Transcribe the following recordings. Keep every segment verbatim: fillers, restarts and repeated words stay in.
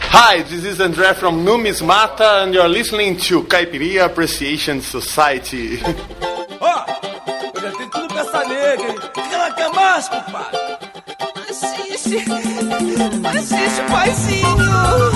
Hi, this is André from Numismata, and you're listening to Caipirinha Appreciation Society. Ó, oh, eu já tenho tudo pra essa nega, hein? O que ela quer mais, compadre? Assiste, assiste, paizinho.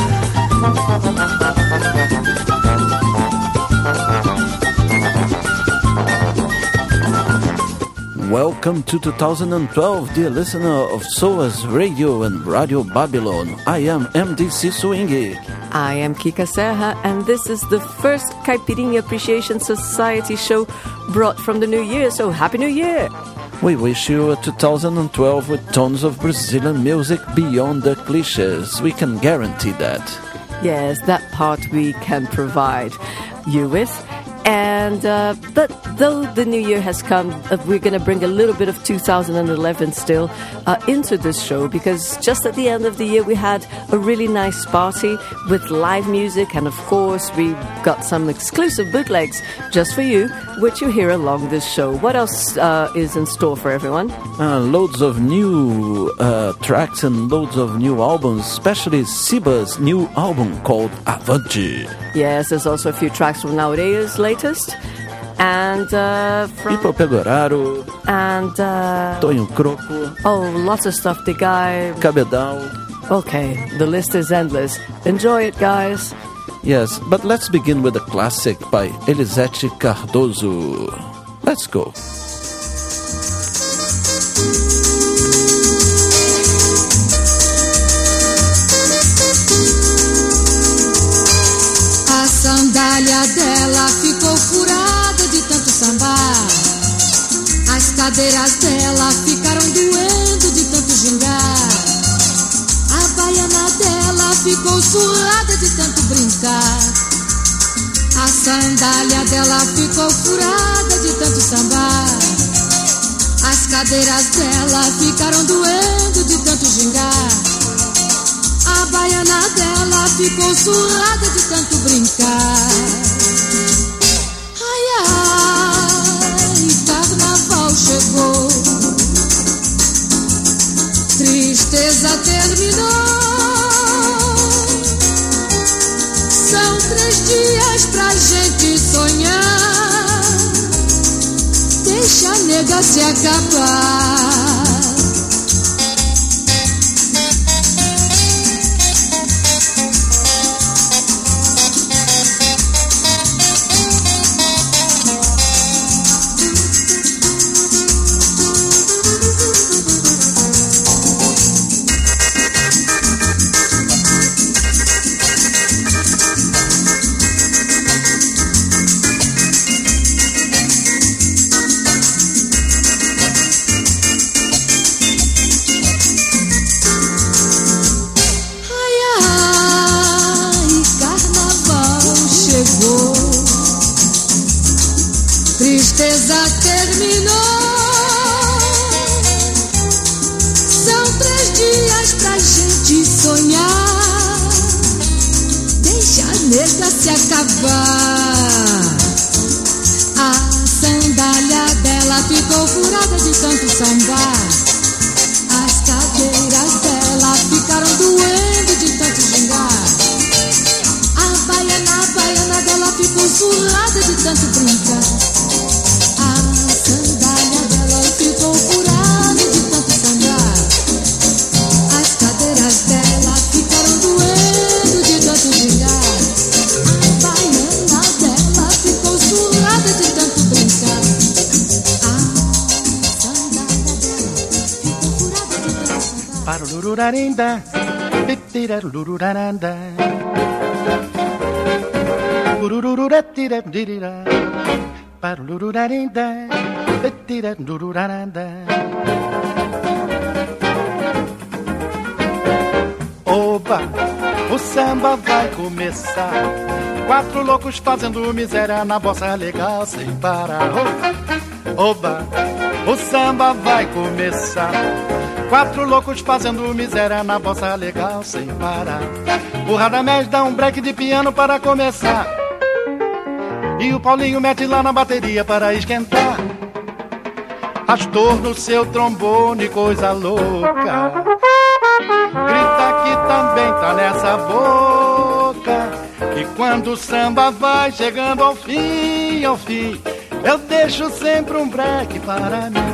Welcome to two thousand twelve, dear listener of SOAS Radio and Radio Babylon. I am M D C Swingy. I am Kika Serra, and this is the first Caipirinha Appreciation Society show brought from the new year, so Happy New Year! We wish you a two thousand twelve with tons of Brazilian music beyond the cliches. We can guarantee that. Yes, that part we can provide you with. And, uh, but though the new year has come, uh, we're going to bring a little bit of two thousand eleven still uh, into this show, because just at the end of the year we had a really nice party with live music, and of course we got some exclusive bootlegs just for you, which you hear along this show. What else uh, is in store for everyone? Uh, loads of new uh, tracks and loads of new albums, especially Siba's new album called Avante. Yes, there's also a few tracks from Naureu's latest. And uh, from... Pipo Pegoraro. And uh... Tonho Croco. Oh, lots of stuff. The guy... Cabedal. Okay, the list is endless. Enjoy it, guys. Yes, but let's begin with a classic by Elisete Cardoso. Let's go. A sandália dela ficou furada de tanto sambar. As cadeiras dela ficaram doendo de tanto gingar. A baiana dela ficou surrada de tanto brincar. A sandália dela ficou furada de tanto sambar. As cadeiras dela ficaram doendo de tanto gingar. A baiana dela ficou surrada de tanto brincar. Ai, ai, carnaval chegou. Tristeza terminou. São três dias pra gente sonhar. Deixa a nega se acabar. Tristeza terminou. São três dias pra gente sonhar. Deixa a nega se acabar. A sandália dela ficou furada de tanto sambar. As cadeiras dela ficaram doendo de tanto gingar. A baiana, a baiana dela ficou surrada de tanto brincar. Lururarinda, bitira lururaranda, urururatira dirira, para lururarinda, bitira lururaranda. Oba, o samba vai começar. Quatro loucos fazendo miséria na bossa legal sem parar. Oba, o samba vai começar. Quatro loucos fazendo miséria na bossa legal sem parar. O Radamés dá um break de piano para começar. E o Paulinho mete lá na bateria para esquentar. Astor no seu trombone, coisa louca. Grita que também tá nessa boca. E quando o samba vai chegando ao fim, ao fim, eu deixo sempre um break para mim.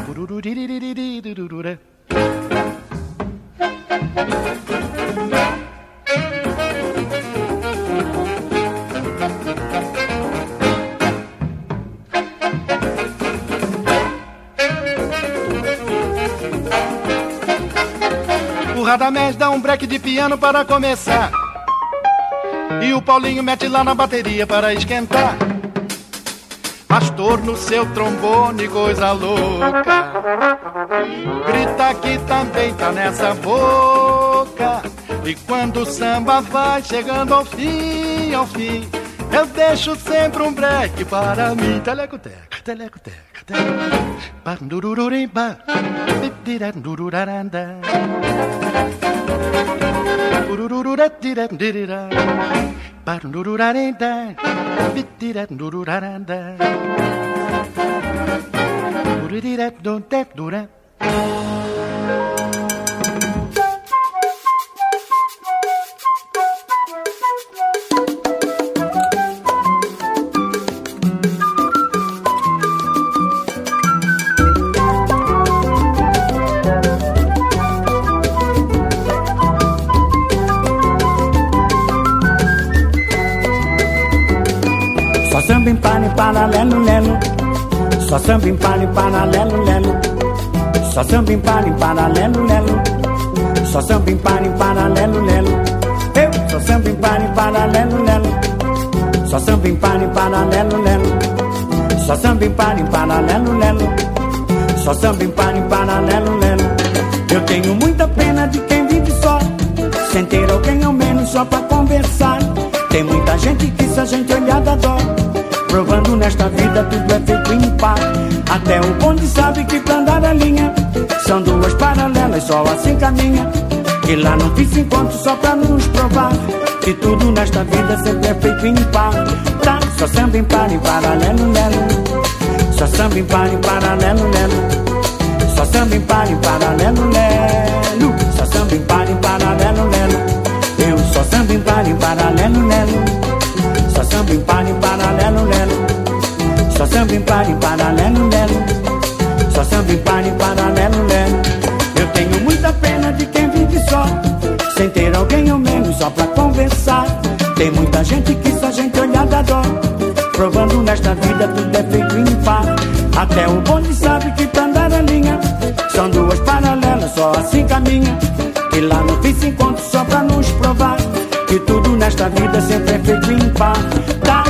O Radamés dá um break de piano para começar. E o Paulinho mete lá na bateria para esquentar. Astor no seu trombone, coisa louca. Grita que também tá nessa boca. E quando o samba vai chegando ao fim, ao fim, eu deixo sempre um break para mim. Telecoteca, telecoteca, telecoteca. Bandururimba, bidirandururaranda. Urururatirandirira. Barundururarenda, bitirandururaranda. Ururiradondedura. Só samba em pane, paralelo, lelo. Só samba em pane, paralelo, lelo. Só samba em pane, paralelo, lelo. Só samba em pane, paralelo, lelo. Eu só samba em pane, paralelo, lelo. Só samba em pane, paralelo, lelo. Só samba em pane, paralelo, lelo. Só samba em pane, paralelo, lelo. Eu tenho muita pena de quem vive só, sem ter alguém ao menos só pra conversar. Tem muita gente que se a gente olhar dá dó, provando nesta vida tudo é feito em par. Até o bonde sabe que pra andar a linha são duas paralelas, só assim caminha. E lá não fiz encontro só pra nos provar que tudo nesta vida sempre é feito em par. Tá, só samba em par, em paralelo, lelo. Só samba em par, em paralelo, lelo. Só samba em par, em paralelo, lelo. Só samba em par, em paralelo, lelo. Eu só samba em par, em paralelo, lelo. Só samba em par, em paralelo, lelo. Só samba em par, em paralelo, lelo. Só samba em par, em paralelo, lelo. Eu tenho muita pena de quem vive só, sem ter alguém ao menos só pra conversar. Tem muita gente que só a gente olhar dá dó, provando nesta vida tudo é feito em par. Até o bonde sabe que pra andar a linha são duas paralelas, só assim caminha. E lá no fim se encontra só pra nos provar que tudo nesta vida sempre é feito em par. Tá.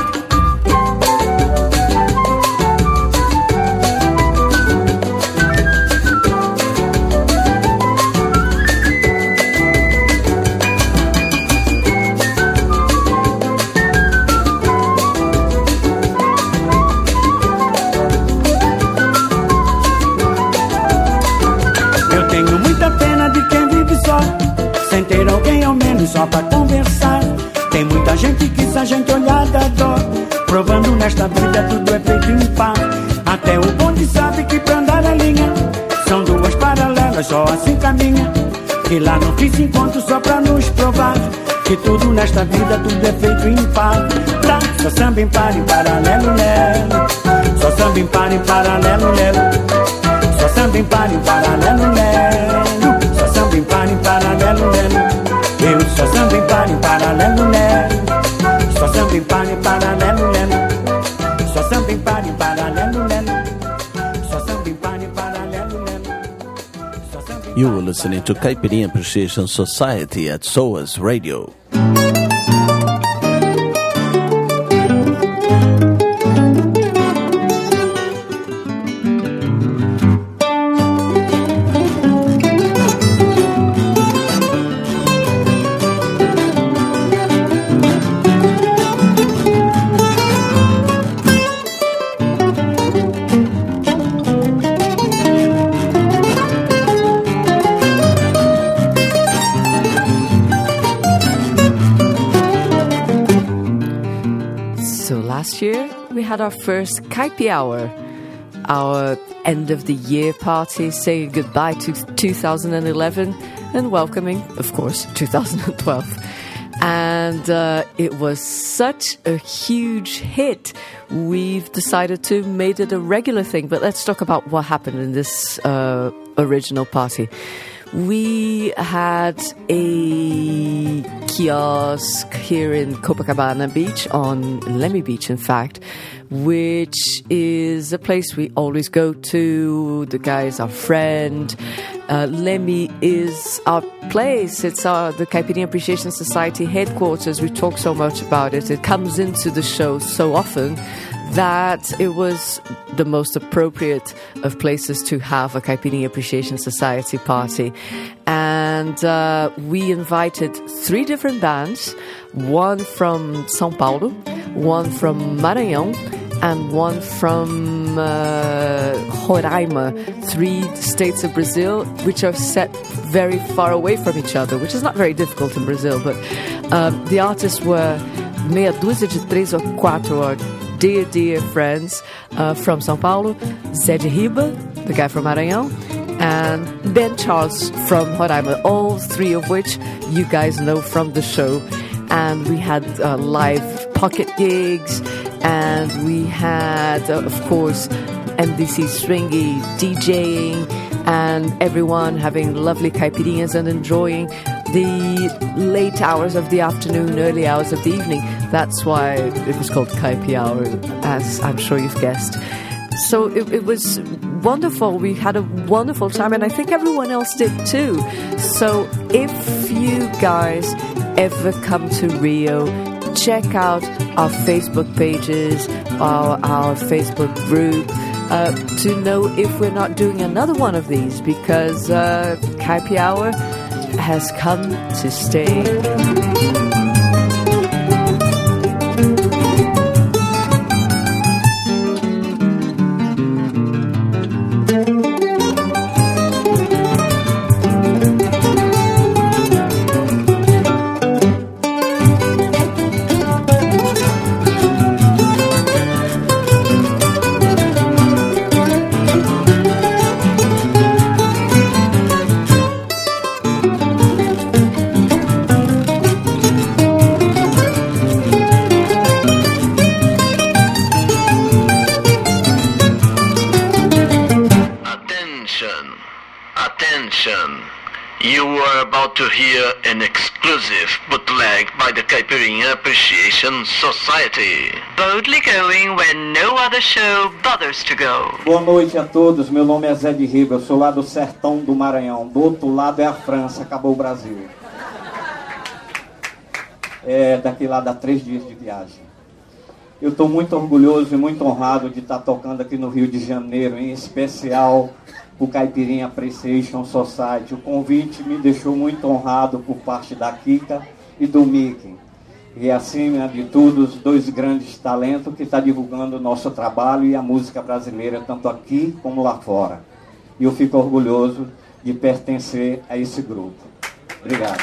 Eu tenho muita pena de quem vive só, sem ter alguém ao menos só pra conversar. Tem muita gente que se a gente olhar dá dó, provando nesta vida tudo é feito em par. Até o bonde sabe que pra andar a linha são duas paralelas, só assim caminha. E lá no fim se encontra só pra nos provar que tudo nesta vida tudo é feito em par. Tá, só samba em par, em paralelo, lelo. Só samba em par, em paralelo, lelo. Só samba em par, em paralelo, lelo. Só samba em par, em paralelo, lelo. Eu só samba em par, em paralelo, lelo. Só samba em par, em paralelo, lelo. Só samba em par, em paralelo, lelo. Só samba em par, em paralelo, lelo. You were listening to Caipirinha Appreciation Society at S O A S Radio. Last year, we had our first Kaipi Hour, our end of the year party, saying goodbye to two thousand eleven and welcoming, of course, two thousand twelve. And uh, it was such a huge hit, we've decided to make it a regular thing. But let's talk about what happened in this uh, original party. We had a kiosk here in Copacabana Beach, on Lemmy Beach, in fact, which is a place we always go to. The guy is our friend. Uh, Lemmy is our place. It's our the Caipirinha Appreciation Society headquarters. We talk so much about it. It comes into the show so often that it was the most appropriate of places to have a Caipirinha Appreciation Society party. And uh, we invited three different bands, one from São Paulo, one from Maranhão, and one from uh, Roraima, three states of Brazil, which are set very far away from each other, which is not very difficult in Brazil. But um, the artists were meia dúzia de três ou quatro, or dear, dear friends uh, from São Paulo, Zé de Riba, the guy from Maranhão, and Ben Charles from Roraima, all three of which you guys know from the show. And we had uh, live pocket gigs, and we had, uh, of course, M D C Stringy DJing, and everyone having lovely caipirinhas and enjoying the late hours of the afternoon, early hours of the evening. That's why it was called Caipi Hour, as I'm sure you've guessed. So it, it was wonderful. We had a wonderful time, and I think everyone else did too. So if you guys ever come to Rio, check out our Facebook pages, our, our Facebook group, uh, to know if we're not doing another one of these, because uh, Caipi Hour has come to stay. You are about to hear an exclusive bootleg by the Caipirinha Appreciation Society. Boldly going where no other show bothers to go. Boa noite a todos, meu nome é Zé de Riba, eu sou lá do sertão do Maranhão. Do outro lado é a França, acabou o Brasil. É, daqui lá dá três dias de viagem. Eu estou muito orgulhoso e muito honrado de estar tocando aqui no Rio de Janeiro, em especial o Caipirinha Appreciation Society. O convite me deixou muito honrado por parte da Kika e do Mickey. E acima de tudo, os dois grandes talentos que estão divulgando o nosso trabalho e a música brasileira, tanto aqui como lá fora. E eu fico orgulhoso de pertencer a esse grupo. Obrigado.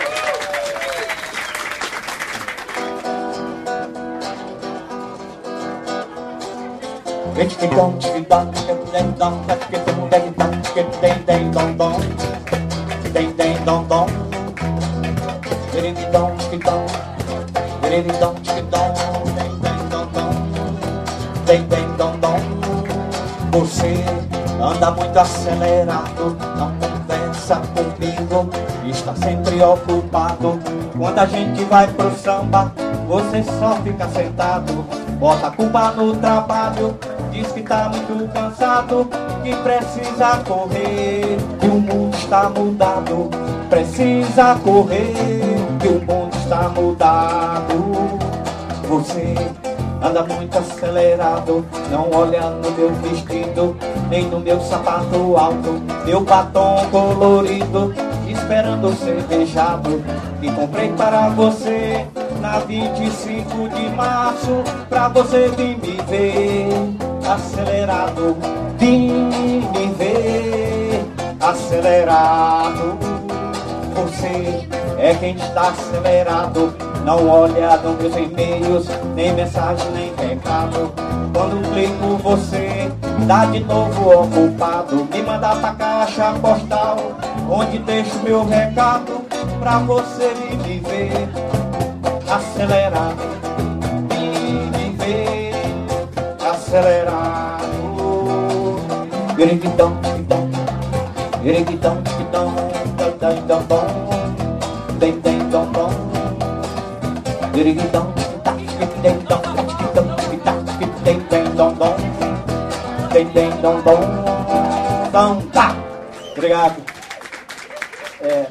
Você anda muito acelerado, não conversa comigo, está sempre ocupado. Quando a gente vai pro samba, você só fica sentado, bota a culpa no trabalho, diz que tá muito cansado, que precisa correr, que o mundo está mudado. Precisa correr, que o mundo está mudado. Você anda muito acelerado, não olha no meu vestido, nem no meu sapato alto, meu batom colorido, esperando ser beijado. E comprei para você na vinte e cinco de março, pra você vir me ver acelerado, vir me ver acelerado. Você é quem está acelerado, não olha nos meus e-mails, nem mensagem, nem recado. Quando clico você, tá de novo ocupado, me manda pra caixa postal onde deixo meu recado pra você me viver, acelerar, me viver, acelerado. Guiriguidão, guidão, guiriguidão, guidão, guidão, guidão, bom, tem, tem, dom, bom, guiriguidão, guidão, guidão, guidão, guidão, tem, tem, dom, bom, tem, tem, dom, bom, dom, tá. Obrigado. É.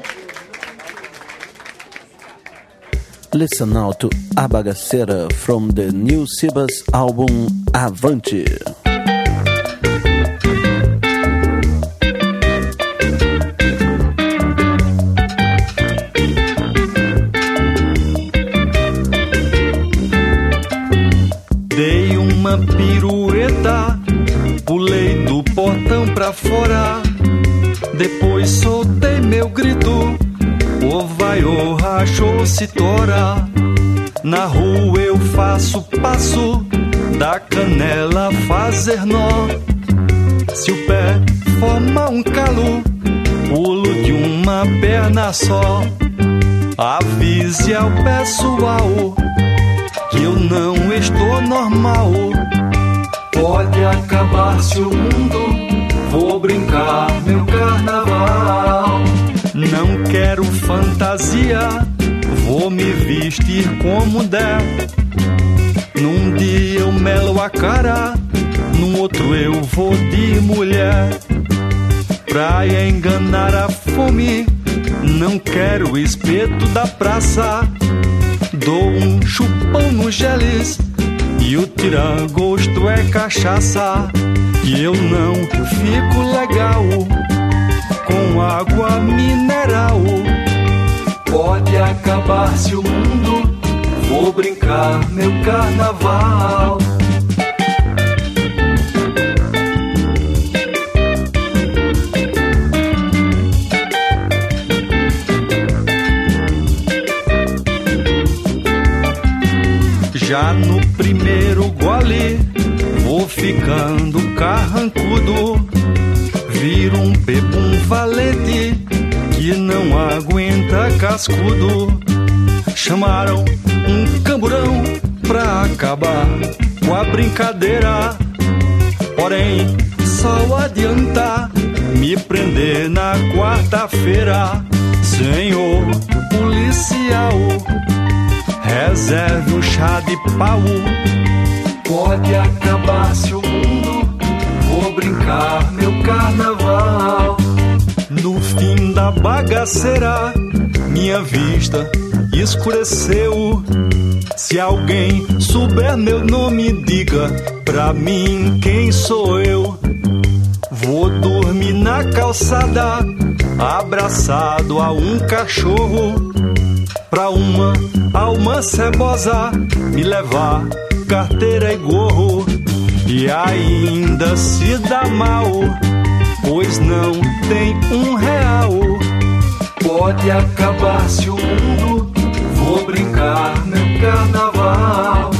Listen now to A Bagaceira from the new Sibas album Avante. Dei uma pirueta, pulei do portão pra fora, depois soltei meu grito, o vai, o rachou, se tora. Na rua eu faço passo, da canela fazer nó. Se o pé forma um calo, pulo de uma perna só. Avise ao pessoal que eu não estou normal. Pode acabar-se o mundo, vou brincar meu carnaval. Não quero fantasia, vou me vestir como der. Num dia eu melo a cara, num outro eu vou de mulher. Pra enganar a fome, não quero espeto da praça. Dou um chupão no geles e o tira-gosto é cachaça. E eu não fico legal com água mineral. Pode acabar-se o mundo, vou brincar meu carnaval. Já no primeiro gole vou ficando carrancudo, viro um bebum valente que não aguenta cascudo. Chamaram um camburão pra acabar com a brincadeira, porém só adianta me prender na quarta-feira. Senhor policial, reserve o chá de pau. Pode acabar-se o mundo, vou brincar meu carnaval. No fim da bagaceira, minha vista escureceu. Se alguém souber meu nome, diga pra mim quem sou eu. Vou dormir na calçada, abraçado a um cachorro, pra uma alma cebosa me levar carteira e gorro. E ainda se dá mal, pois não tem um real. Pode acabar-se o mundo, vou brincar meu carnaval.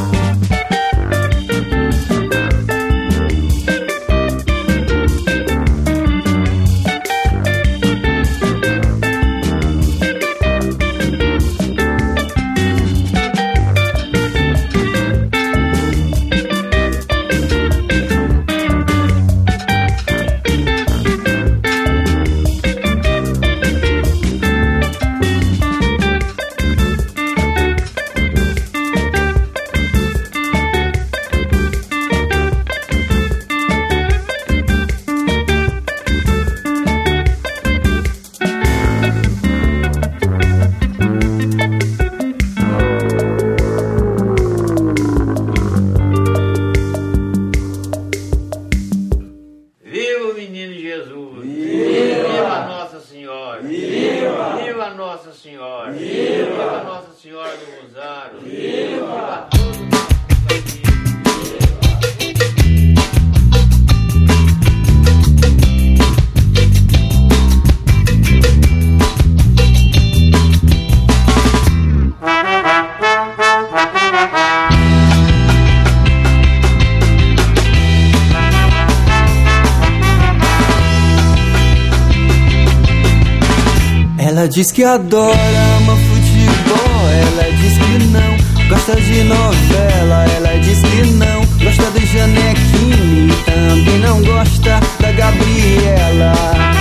Ela diz que adora, ama futebol. Ela diz que não gosta de novela. Ela diz que não gosta do Janequine e também não gosta da Gabriela.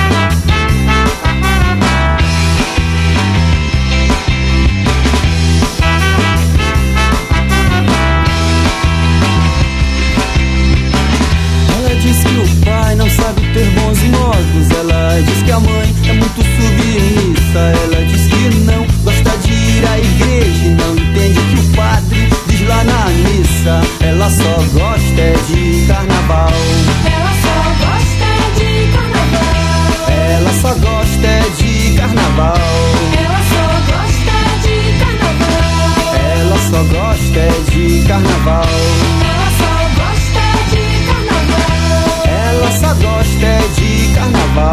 Diz que o pai não sabe ter bons modos. Ela diz que a mãe é muito submissa. Ela diz que não gosta de ir à igreja e não entende o que o padre diz lá na missa. Ela só gosta é de carnaval. Ela só gosta de carnaval. Ela só gosta é de carnaval. Ela só gosta de carnaval. Ela só gosta é de carnaval. Ela só gosta é de carnaval.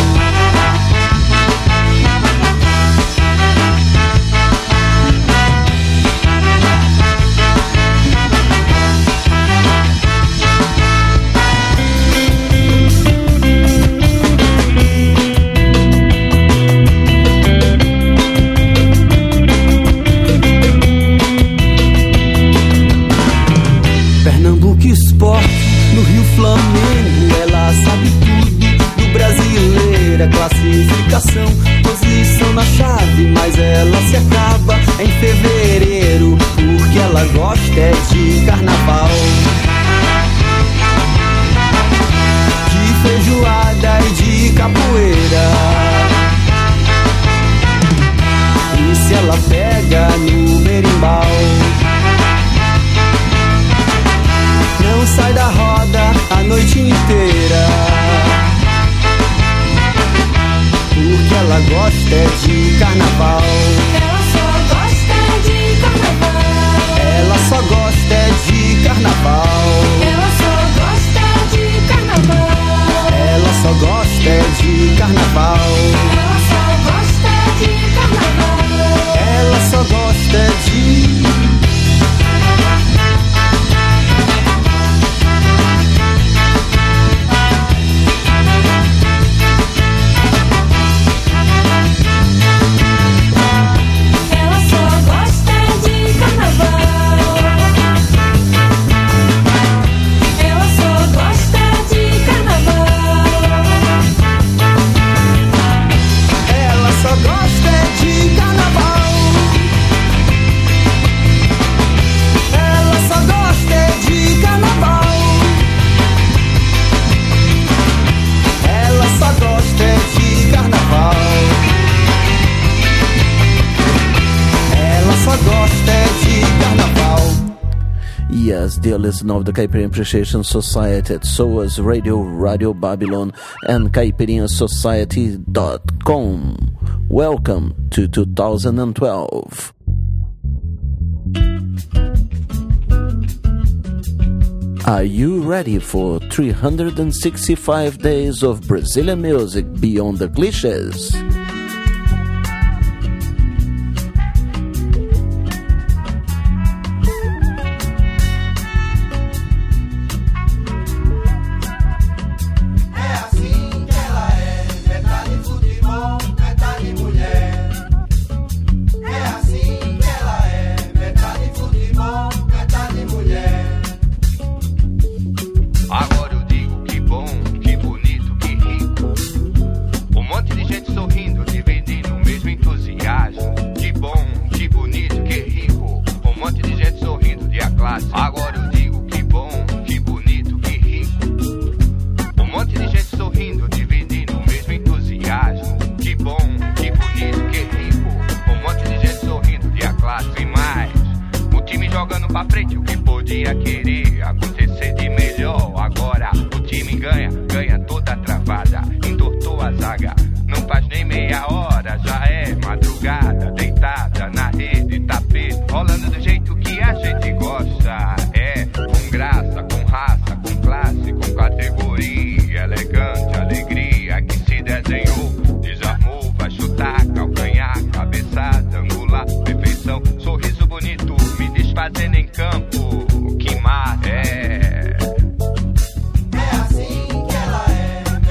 Pernambuco Esporte, no Rio Flamengo, ela sabe tudo do brasileiro. É classificação, posição na chave, mas ela se acaba em fevereiro, porque ela gosta é de carnaval, de feijoada e de capoeira. E se ela pega no berimbau, não sai da roda a noite inteira, porque ela gosta é de carnaval. Ela só gosta de carnaval. Ela só gosta é de carnaval. Ela só gosta de carnaval. Ela só gosta é de carnaval. Ela só gosta de carnaval. Ela só gosta é de Yes, dear listener of the Caipirinha Appreciation Society at S O A S Radio, Radio Babylon, and Caipirinha Society dot com. Welcome to two thousand twelve. Are you ready for three hundred sixty-five days of Brazilian music beyond the clichés? É assim que ela é.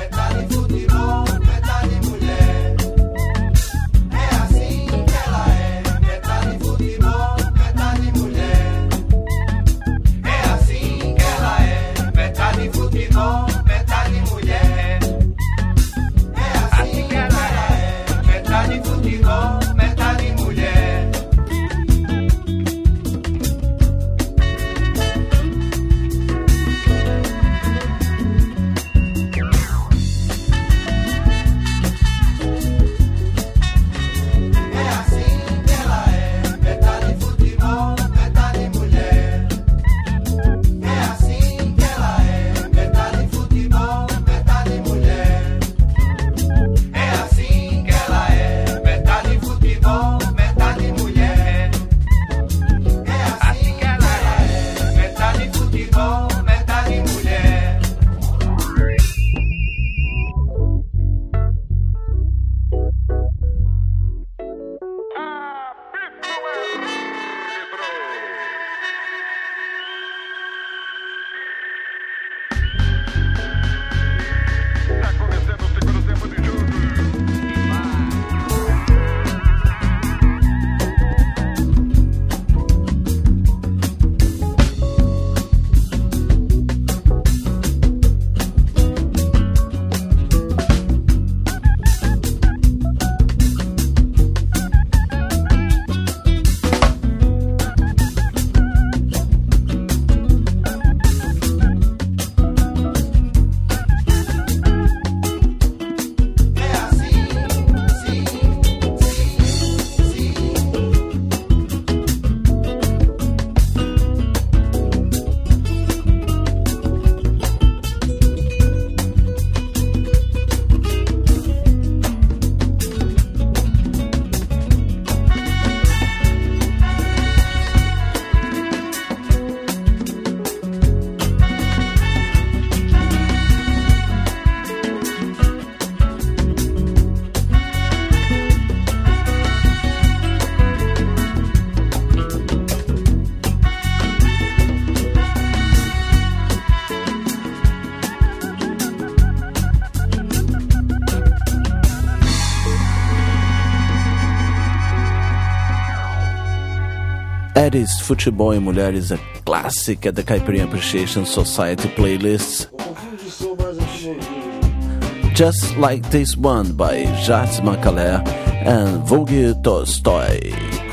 Eddie's Futebol e Mulheres, a classic at the Caipirinha Appreciation Society playlists. Just like this one by Jardim Macalé and Vogue Tolstoy.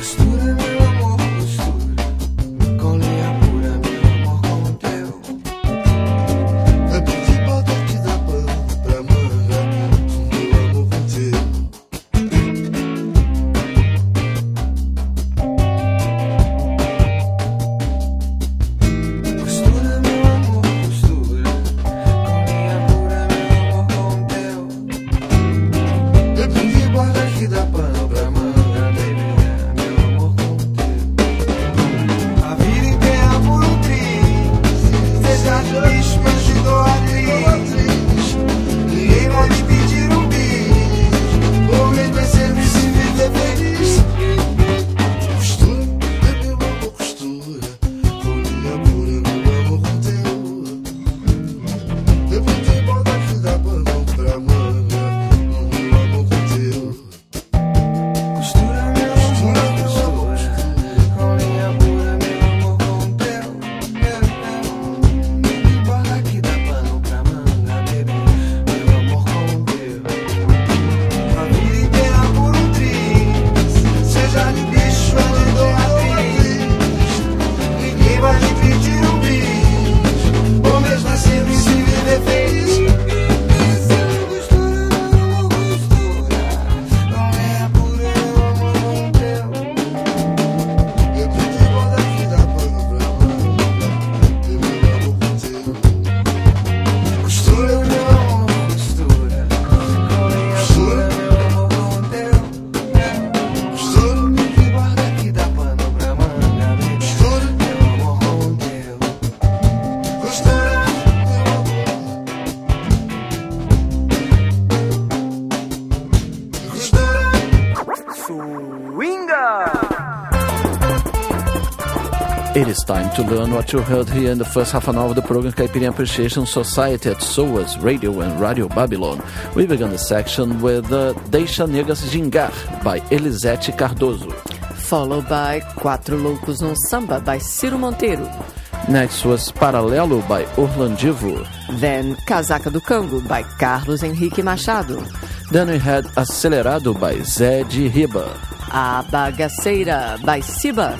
It is time to learn what you heard here in the first half an hour of the program Caipirinha Appreciation Society at S O A S Radio and Radio Babylon. We began the section with uh, Deixa Negas Gingar by Elisete Cardoso. Followed by Quatro Loucos no Samba by Ciro Monteiro. Next was Paralelo by Orlandivo. Then Casaca do Cango by Carlos Henrique Machado. Then we had Acelerado by Zé de Riba. A Bagaceira by Siba.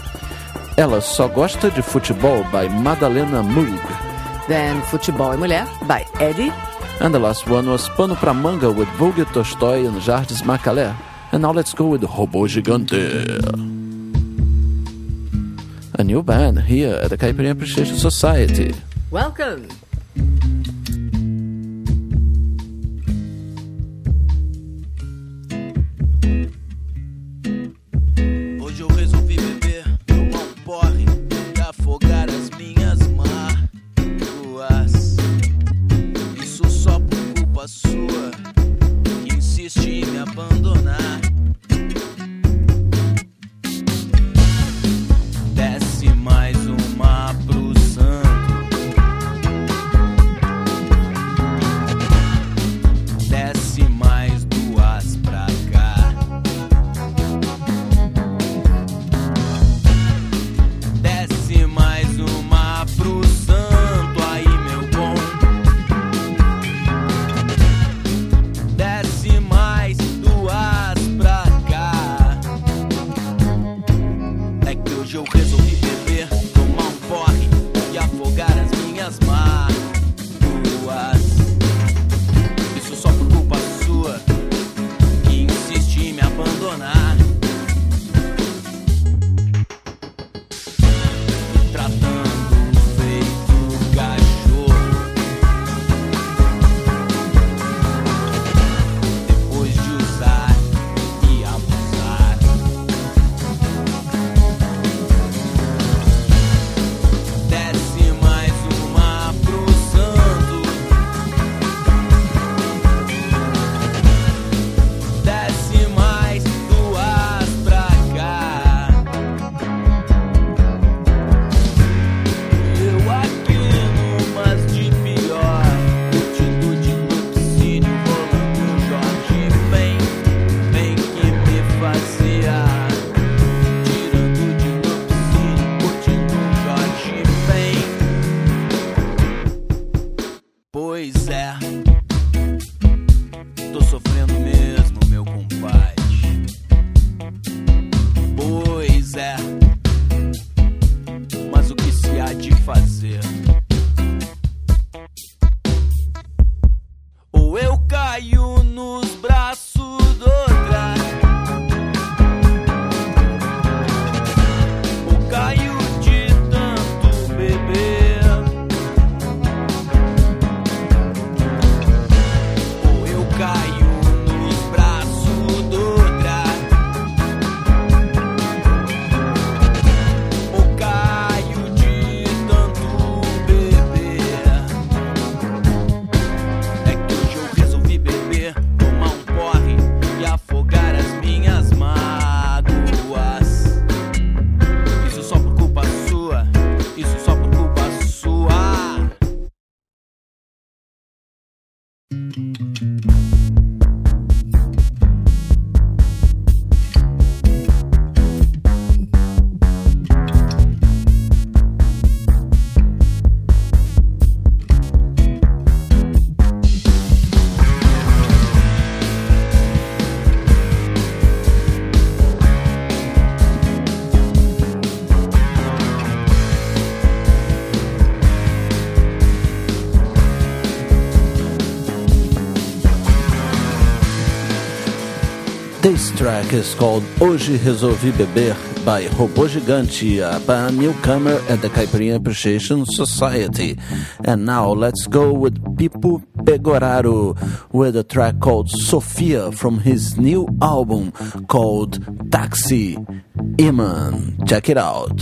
Ela Só Gosta de Futebol by Madalena Moog. Then Futebol e Mulher by Eddie. And the last one was Pano Pra Manga with Vogue Tolstoy and Jardim Macalé. And now let's go with Robô Gigante. A new band here at the Caipirinha Appreciation Society. Welcome! Hoje eu resolvi beber, tomar um porre e afogar as minhas mágoas. Isso só por culpa sua, que insiste em me abandonar. Desce mais uma pro santo. This track is called Hoje Resolvi Beber by Robô Gigante, a newcomer at the Caipirinha Appreciation Society. And now let's go with Pipo Pegoraro with a track called Sofia from his new album called Taxi Iman. Check it out.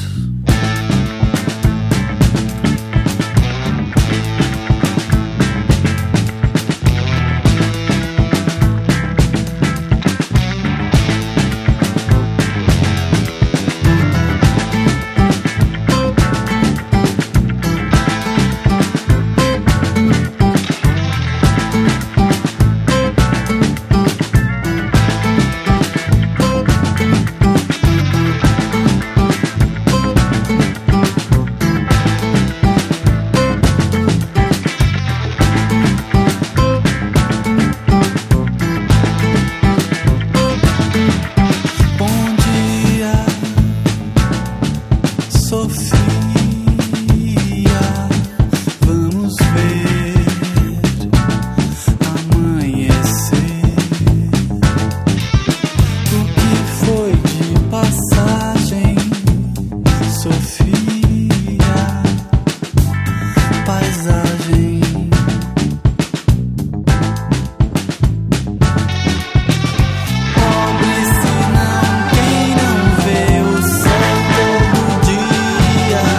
Pobre se não tem, não vê o sol todo dia.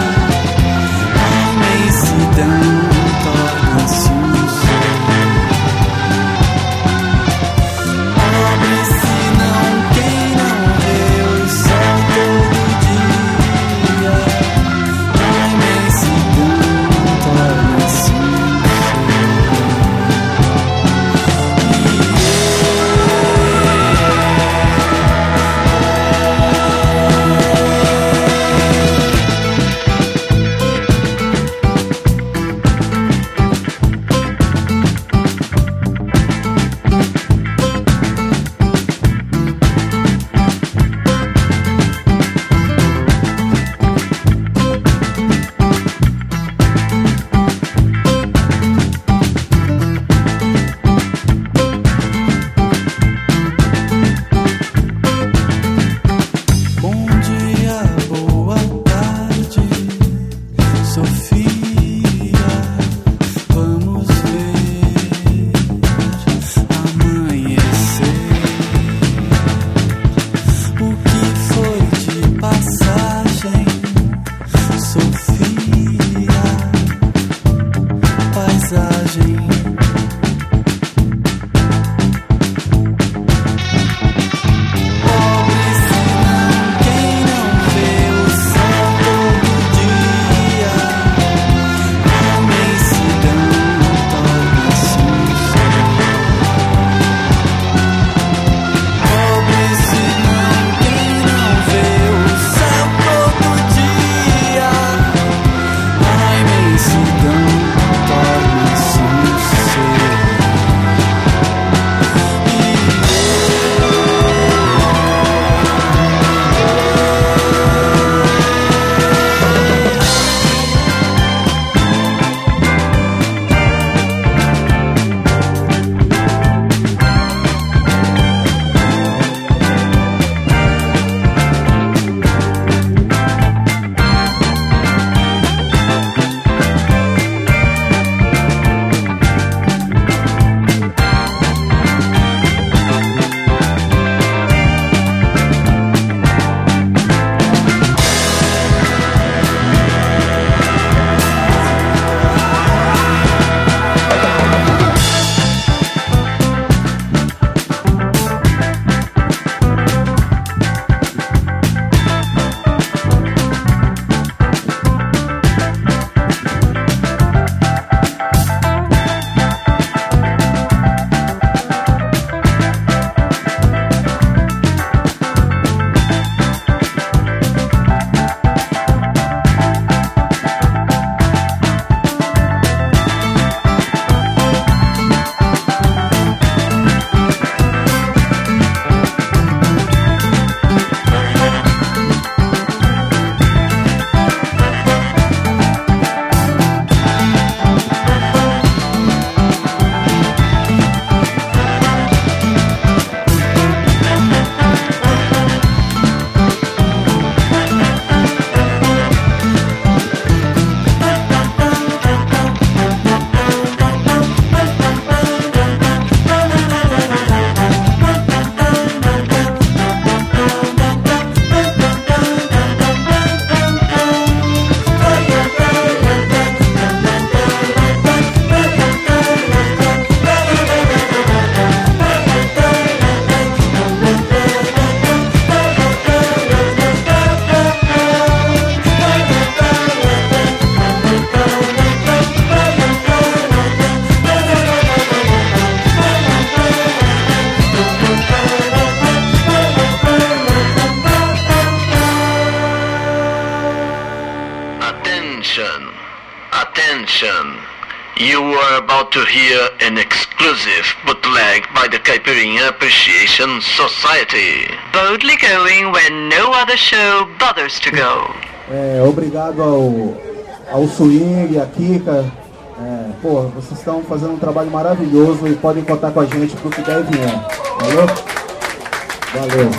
Attention, attention. You are about to hear an exclusive bootleg by the Caipirinha Appreciation Society. Boldly going where no other show bothers to go. É, obrigado ao, ao Swing, a Kika. É, pô, vocês estão fazendo um trabalho maravilhoso e podem contar com a gente pro que der e vier. Valeu? Valeu.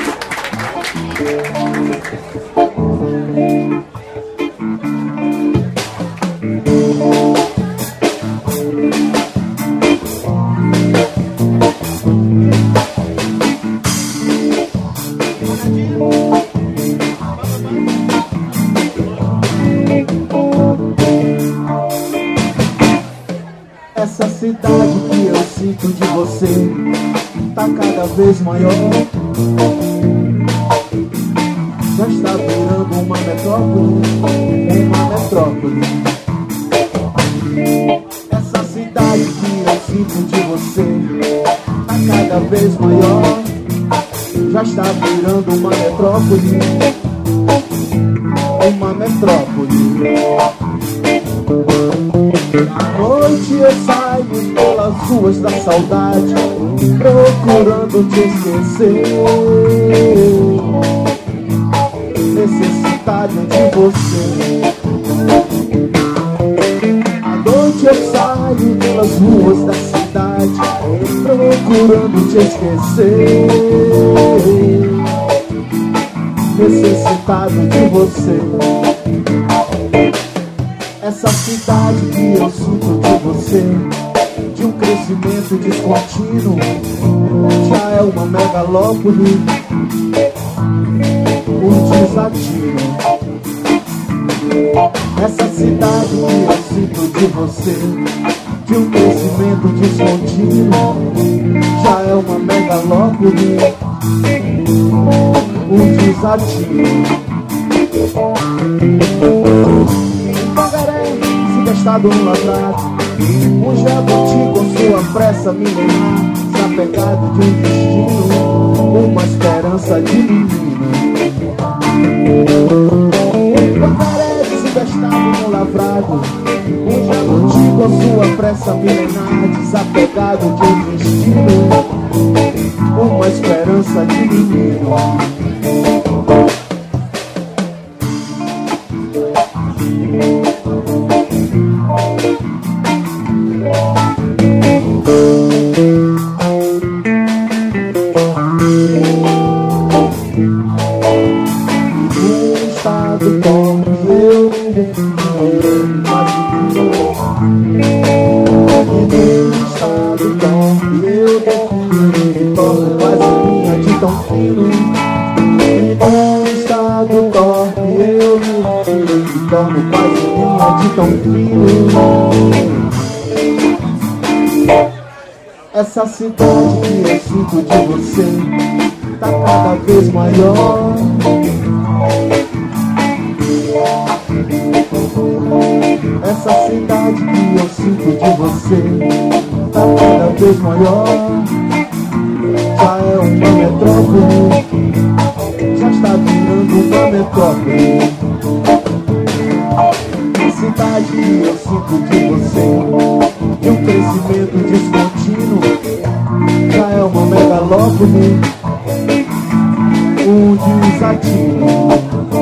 Essa cidade que eu sinto de você tá cada vez maior. Já está virando uma metrópole, uma metrópole. Essa cidade que eu sinto de você tá cada vez maior. Já está virando uma metrópole, uma metrópole. À noite eu saio pelas ruas da saudade, procurando te esquecer, necessitado de você. À noite eu saio pelas ruas da cidade, procurando te esquecer, necessitado de você. Essa cidade que eu sinto de você, de um crescimento descontínuo, já é uma megalópole, um desatino. Essa cidade que eu sinto de você, de um crescimento descontínuo, já é uma megalópole, um desatino. Gastado no lavrado, um jabuti com sua pressa milenar, desapegado de um destino, uma esperança de menina. Paredes gastado no lavrado, um jabuti com sua pressa milenar, desapegado de um destino, uma esperança de menino. Essa cidade que eu sinto de você tá cada vez maior. Essa cidade que eu sinto de você tá cada vez maior. Já é uma metrópole, já está virando uma metrópole. A cidade que eu sinto de você, de um crescimento descontínuo, já é uma megalópole, um desatino.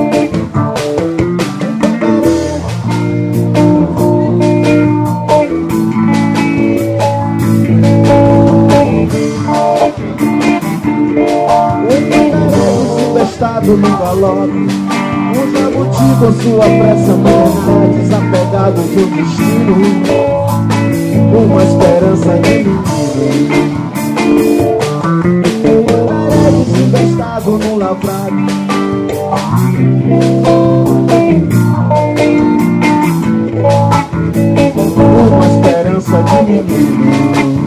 Estado no galope, um jabuti com sua pressa milenar, desapegado de um destino, uma esperança de menino. Paredes investado no lavrado, uma esperança de menino.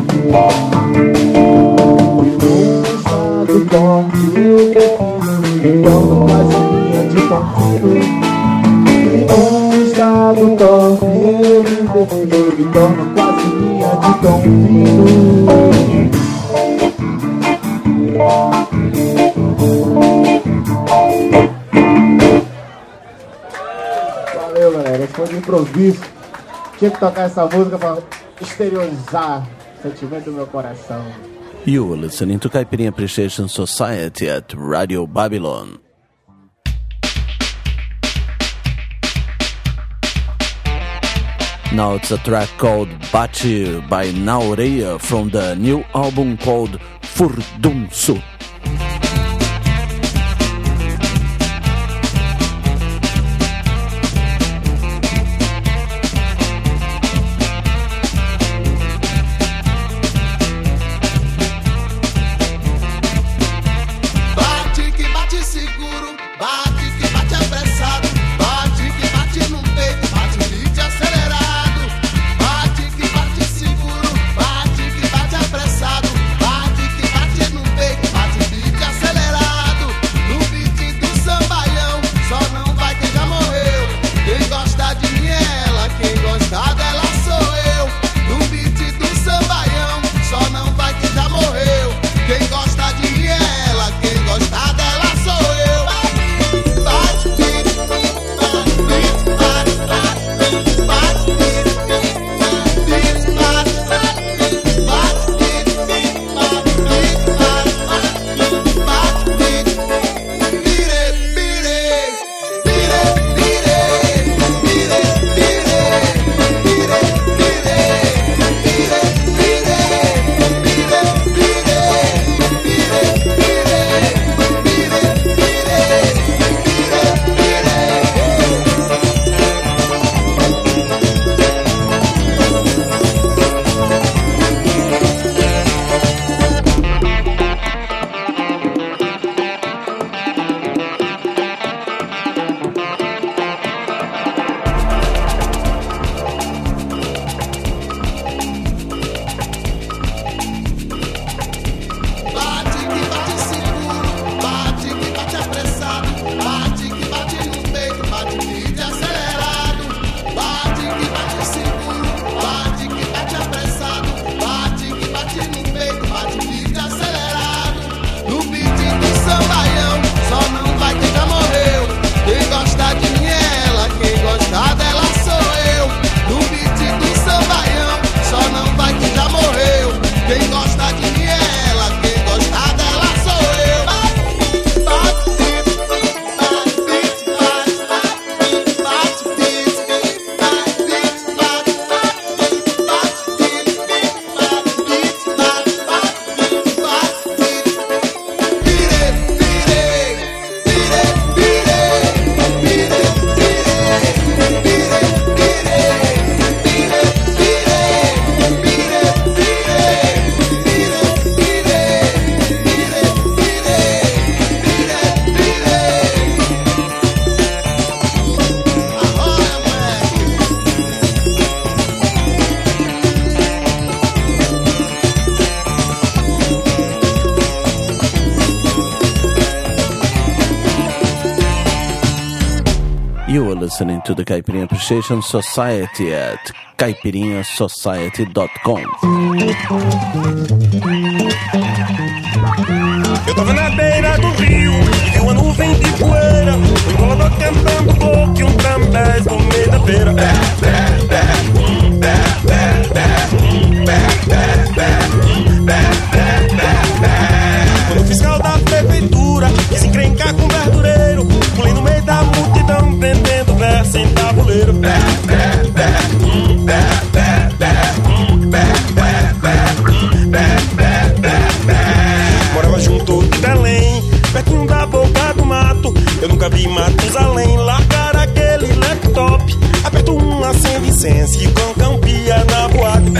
Um estado dorme, então quase linha de tão fino. Um estado torne eu me torno quase linha de tão fino. Valeu, galera. Esse foi de improviso. Tinha que tocar essa música pra exteriorizar o sentimento do meu coração. You were listening to Caipirinha Appreciation Society at Radio Babylon. Now it's a track called Bate by Naureia from the new album called Furdunçu. You are listening to the Caipirinha Appreciation Society at caipirinha society dot com. Eu tava na beira do rio e vi uma nuvem de poeira, um colador cantando boque, um trambés no meio da feira. Quando o fiscal da prefeitura quis encrencar com o verdureiro, pulei no meio da multidão vendendo verso em tabuleiro. Morava junto de Belém, pertinho da boca do mato. Eu nunca vi Matusalém largar aquele laptop. Aperto um, acende incenso e com campia na boate.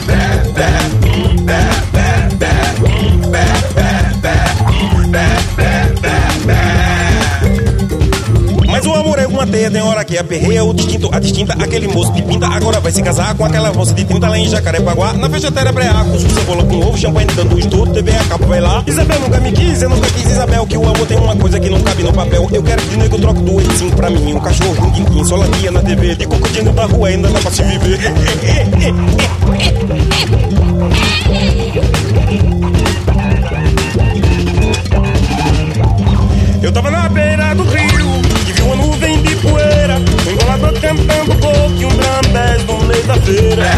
Mas o amor é uma teia, tem hora que aperreia o distinto, a distinta, aquele moço que pinta. Agora vai se casar com aquela moça de trinta lá em Jacarepaguá. Na fechateira breaco, cebola com ovo, champanhe dando estudo, T V a cabo vai lá. Isabel nunca me quis, eu nunca quis Isabel. Que o amor tem uma coisa que não cabe no papel. Eu quero que nego troco do oito cinco pra mim. Um cachorro, um quinquim, só latinha na T V. De cocodinho da rua ainda dá pra se viver. Eu tava na beira do rio e vi uma nuvem de poeira, um embolador cantando viver.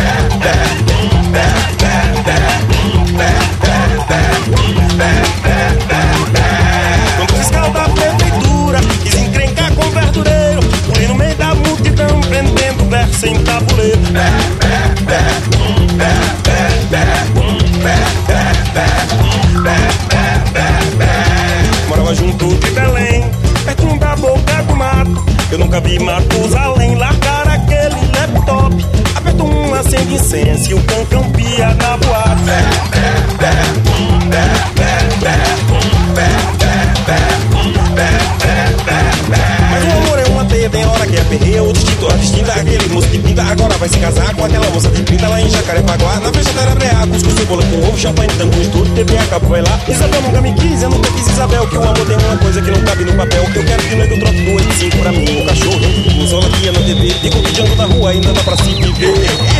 Não fiscal da prefeitura quis encrencar com verdureiro, fui no meio da multidão prendendo verso em tabuleiro. Morava junto de Belém, perto da boca do mato. Eu nunca vi Matusalém largar aquele laptop. Aperto um, acende incenso e o cancão pia na boate. Mas o amor é uma teia, tem hora que é perreia. O distinto, a distinta, aquele moço que pinta. Agora vai se casar com aquela moça de pinta lá em Jacarepaguá. Na fechadeira breá, cuscuz, cebola com ovo, champanhe, tanto estudo, T V a cabo, vai lá. Isabel nunca me quis, eu nunca quis Isabel. Que o amor tem uma coisa que não cabe no papel. Eu quero que o nego troque do oito cinco pra mim. O cachorro, um sola dia na T V. Digo que Django na rua ainda dá pra se viver.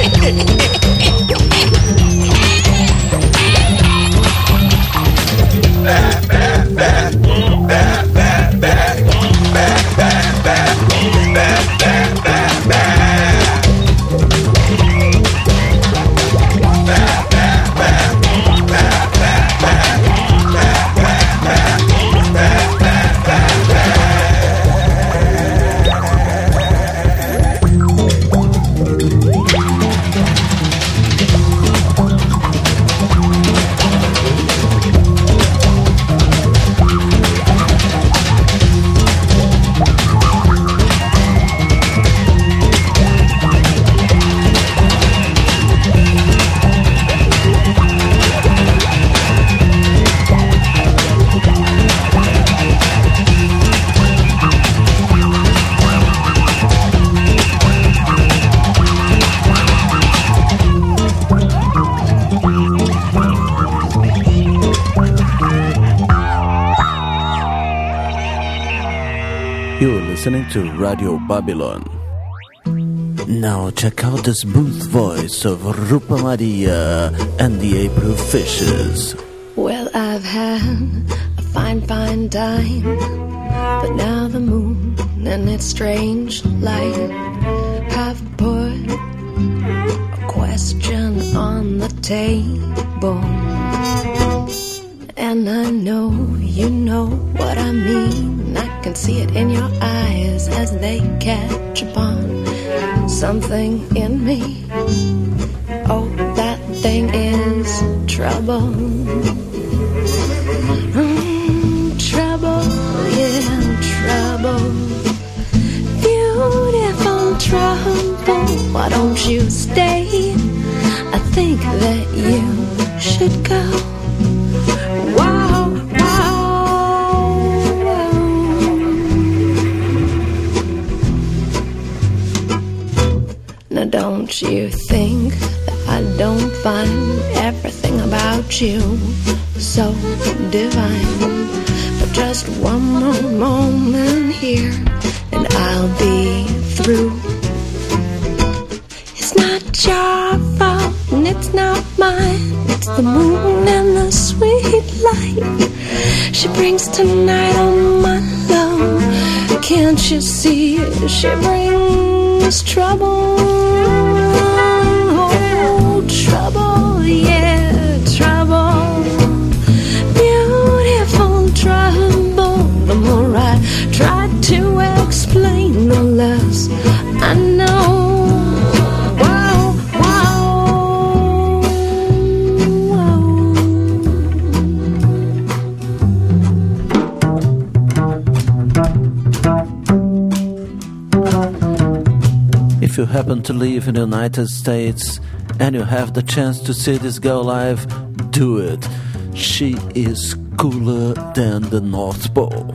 You're listening to Radio Babylon. Now check out the smooth voice of Rupa Maria and the April Fishes. Well, I've had a fine, fine time, but now the moon and its strange light have put a question on the table. And I know you know what I mean. I can see it in your eyes as they catch upon something in me. Oh, that thing is trouble. Mm, trouble, yeah, trouble. Beautiful trouble. Why don't you stay? I think that you should go. Wow, wow, wow. Now don't you think that I don't find everything about you so divine? But just one more moment here and I'll be through. It's not your fault and it's not mine. It's the moon and the sweet light she brings tonight on my love. Can't you see she brings trouble? Oh, trouble, yeah, trouble. Beautiful trouble. The more I try to explain, the less I know. If you happen to live in the United States and you have the chance to see this girl live, do it. She is cooler than the North Pole.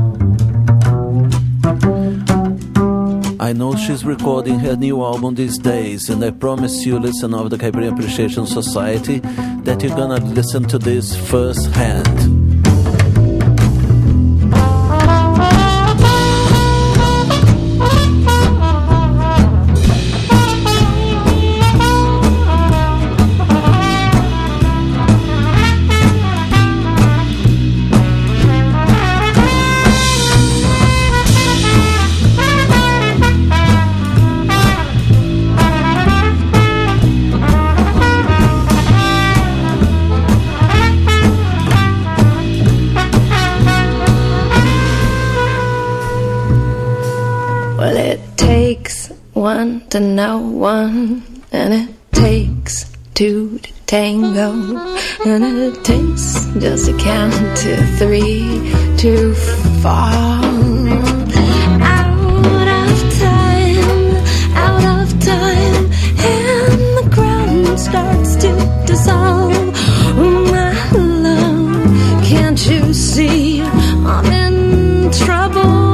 I know she's recording her new album these days, and I promise you, listener of the Caipirinha Appreciation Society, that you're gonna listen to this firsthand. takes one to know one, and it takes two to tango, and it takes just a count to three to fall. Out of time, out of time, and the ground starts to dissolve. My love, can't you see I'm in trouble?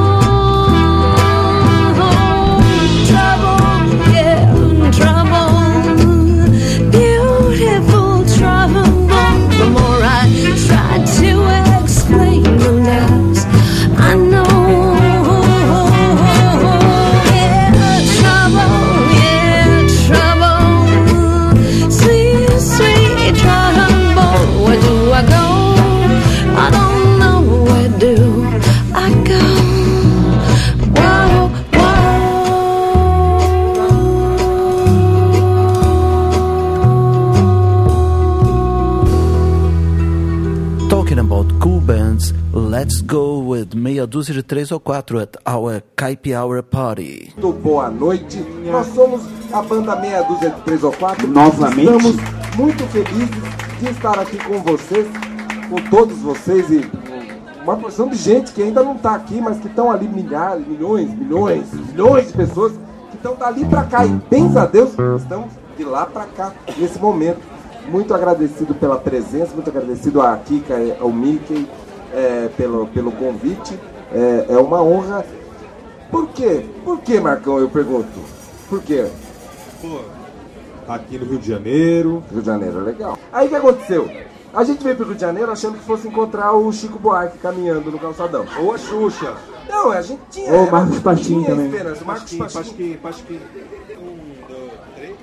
Let's go with meia dúzia de três ou quatro at our Caipi Hour Party. Muito boa noite. Nós somos a banda Meia Dúzia de três ou quatro. Novamente. Estamos muito felizes de estar aqui com vocês, com todos vocês e uma porção de gente que ainda não está aqui, mas que estão ali milhares, milhões, milhões, milhões de pessoas que estão dali para cá. E, bens a Deus, estamos de lá para cá nesse momento. Muito agradecido pela presença, muito agradecido a Kika, ao Mickey, É, pelo, pelo convite, é, é uma honra. Por quê? Por quê, Marcão, eu pergunto? Por quê? Pô, aqui no Rio de Janeiro. Rio de Janeiro é legal. Aí o que aconteceu? A gente veio pro Rio de Janeiro achando que fosse encontrar o Chico Buarque caminhando no calçadão. Ou a Xuxa. Não, a gente tinha. Ou o Marcos Pasquim também. Esperança. Marcos Pasquim, Pasquim. Um, dois, três,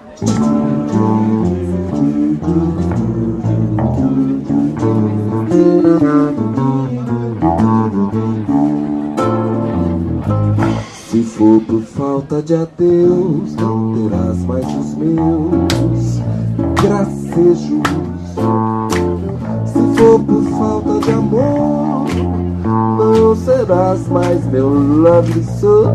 Se for por falta de adeus, não terás mais os meus gracejos. Se for por falta de amor, não serás mais meu love soul.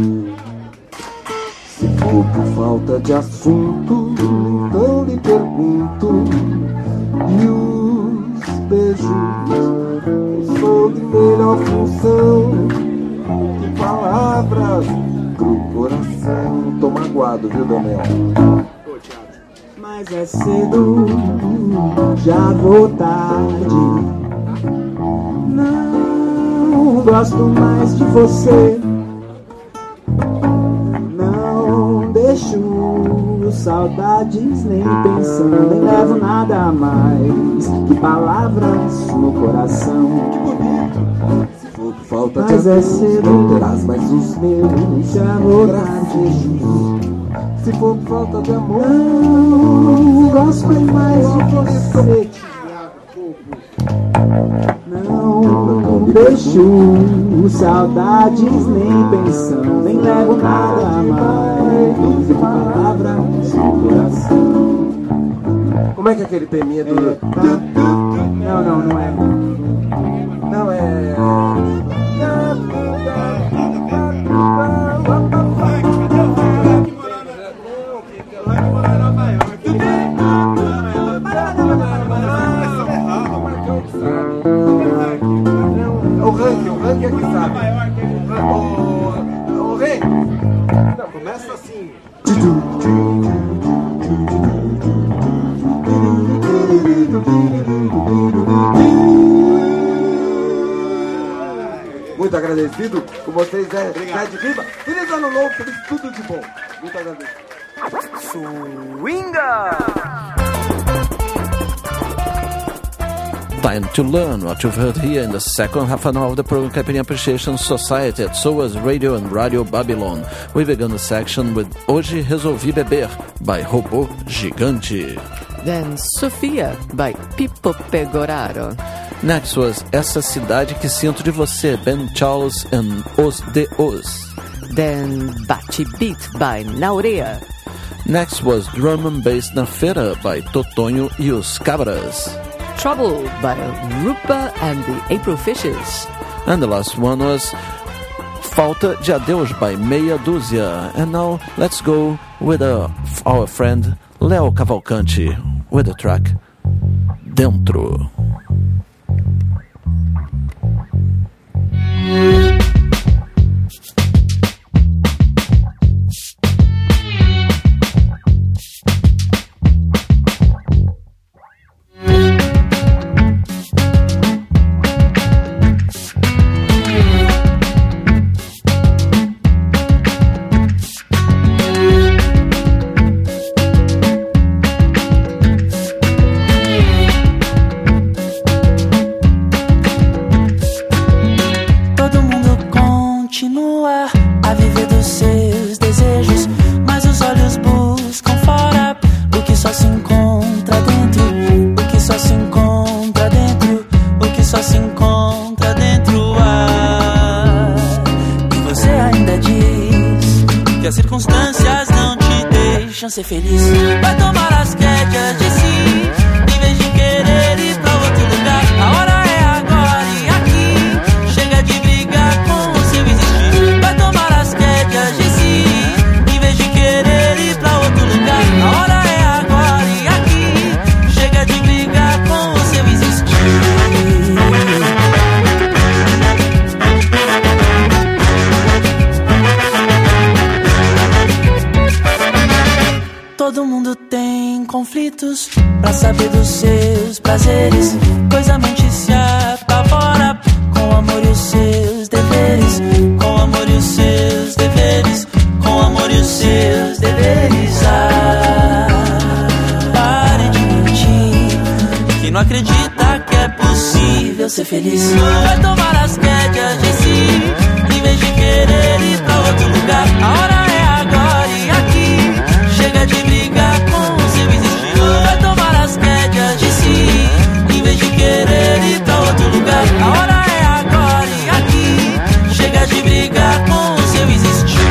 Se for por falta de assunto, então lhe pergunto. E os beijos, o som de melhor função que palavras pro coração. Tô magoado, viu, Daniel? Mas é cedo, já vou tarde. Não gosto mais de você. Não deixo saudades nem pensando, nem levo nada mais que palavras no coração. Que bonito! Se for por falta Mas de é adeus, cedo, não terás mais os meus já vou gracejos. Se for por falta de amor, não gosto mais de você. Não deixo saudades nem pensando, nem levo nada mais que palavras no coração. Como é que é aquele teminha do... É, tá. Não, não, não é. Não, é... O ranking, o ranking é que sabe. O, o rei. Não, começa assim. Muito agradecido com vocês, Zé de Riba. Feliz ano novo, feliz tudo de bom. Muito agradecido. Swinga! Time to learn what you've heard here in the second half an hour of the program Caipirinha Appreciation Society at S O A S Radio and Radio Babylon. We began the section with Hoje Resolvi Beber by Robô Gigante. Then Sofia by Pippo Pegoraro. Next was Essa Cidade Que Sinto de Você, Ben Charles and Os de Os. Then Bate Beat by Naurea. Next was Drum and Bass na Feira by Totonho e os Cabras. Trouble by Rupa and the April Fishes. And the last one was Falta de Adeus by Meia Dúzia. And now let's go with uh, our friend Léo Cavalcante with the track Dentro. Ser feliz, vai tomar as rédeas de si, em vez de querer ir pra outro lugar. A hora é agora e aqui. Chega de brigar com o seu existir. Vai tomar as rédeas de si, em vez de querer ir pra outro lugar. A hora é agora e aqui. Chega de brigar com o seu existir. Todo mundo tem conflitos pra saber dos seus prazeres. Pois a mente se apavora com o amor e os seus deveres. Com o amor e os seus deveres. Com o amor e os seus deveres. Ah, pare de mentir, que não acredita que é possível ser feliz. Vai tomar as rédeas de si, em vez de querer ir pra outro lugar. A hora é agora e aqui. Chega de brigar com o seu existir. Vai tomar as rédeas de si, em vez de querer ir pra outro lugar. A hora é agora e aqui. Chega de brigar com o seu existir.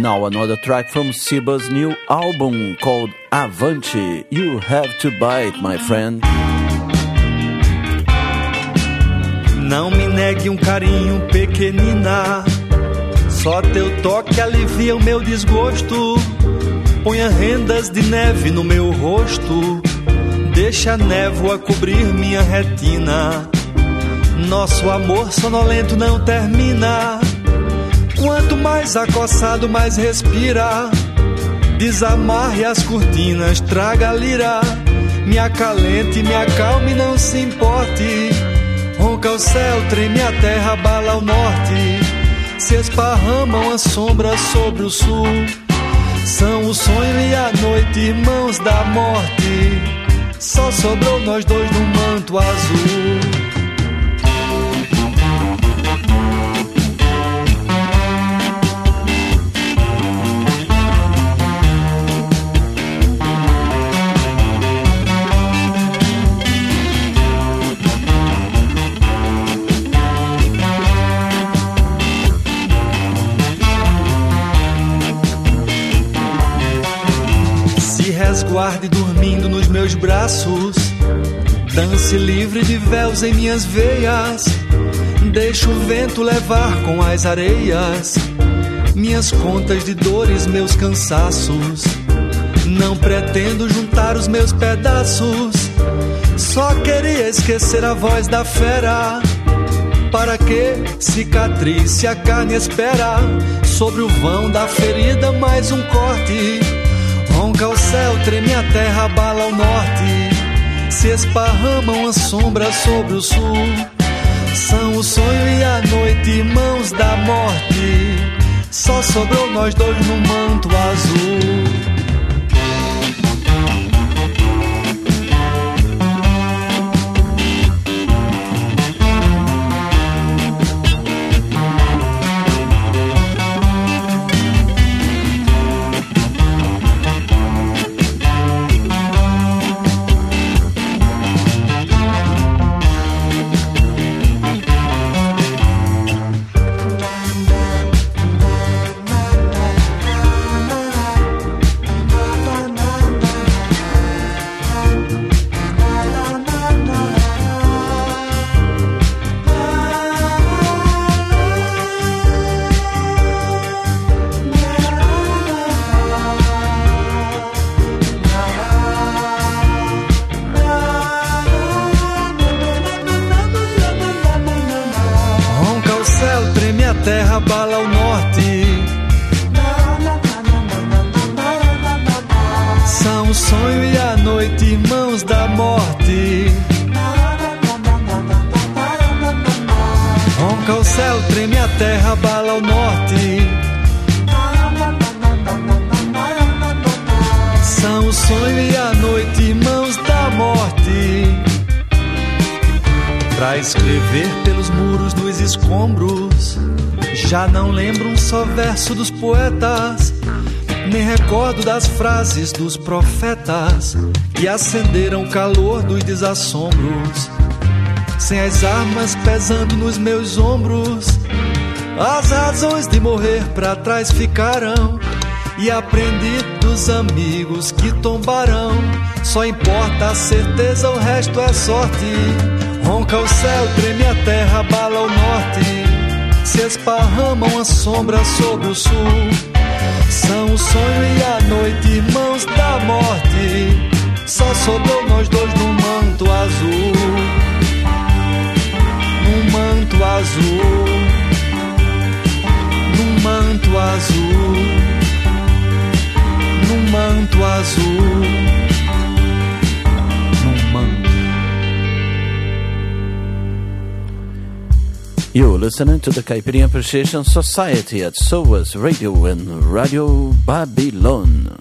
Now another track from Siba's new album called Avante. You have to buy it, my friend. Não me negue um carinho, pequenina. Só teu toque alivia o meu desgosto. Ponha rendas de neve no meu rosto. Deixa a névoa cobrir minha retina. Nosso amor sonolento não termina. Quanto mais acossado, mais respira. Desamarre as cortinas, traga a lira. Me acalente, me acalme, não se importe. Ronca o céu, treme a terra, abala o norte. Se esparramam as sombras sobre o sul. São o sonho e a noite, irmãos da morte. Só sobrou nós dois no manto azul. Resguarde dormindo nos meus braços. Dance livre de véus em minhas veias. Deixa o vento levar com as areias minhas contas de dores, meus cansaços. Não pretendo juntar os meus pedaços. Só queria esquecer a voz da fera. Para que cicatriz se a carne espera? Sobre o vão da ferida mais um corte. Ronca o céu, treme a terra, abala o norte. Se esparramam as sombras sobre o sul. São o sonho e a noite, irmãos da morte. Só sobrou nós dois no manto azul. Terra bala o norte. São o sonho e a noite, irmãos da morte. Ronca o céu, treme a terra, bala o norte. São o sonho e a noite, irmãos da morte. Pra escrever pelos muros dos escombros, já não lembro um só verso dos poetas, nem recordo das frases dos profetas que acenderam o calor dos desassombros. Sem as armas pesando nos meus ombros, as razões de morrer pra trás ficarão. E aprendi dos amigos que tombarão. Só importa a certeza, o resto é sorte. Ronca o céu, treme a terra, abala o norte. Se esparramam as sombras sobre o sul. São o sonho e a noite, irmãos da morte. Só sobrou nós dois no manto azul. No manto azul. No manto azul. No manto azul. No manto. You're listening to the Caipirinha Appreciation Society at SOAS Radio and Radio Babylon.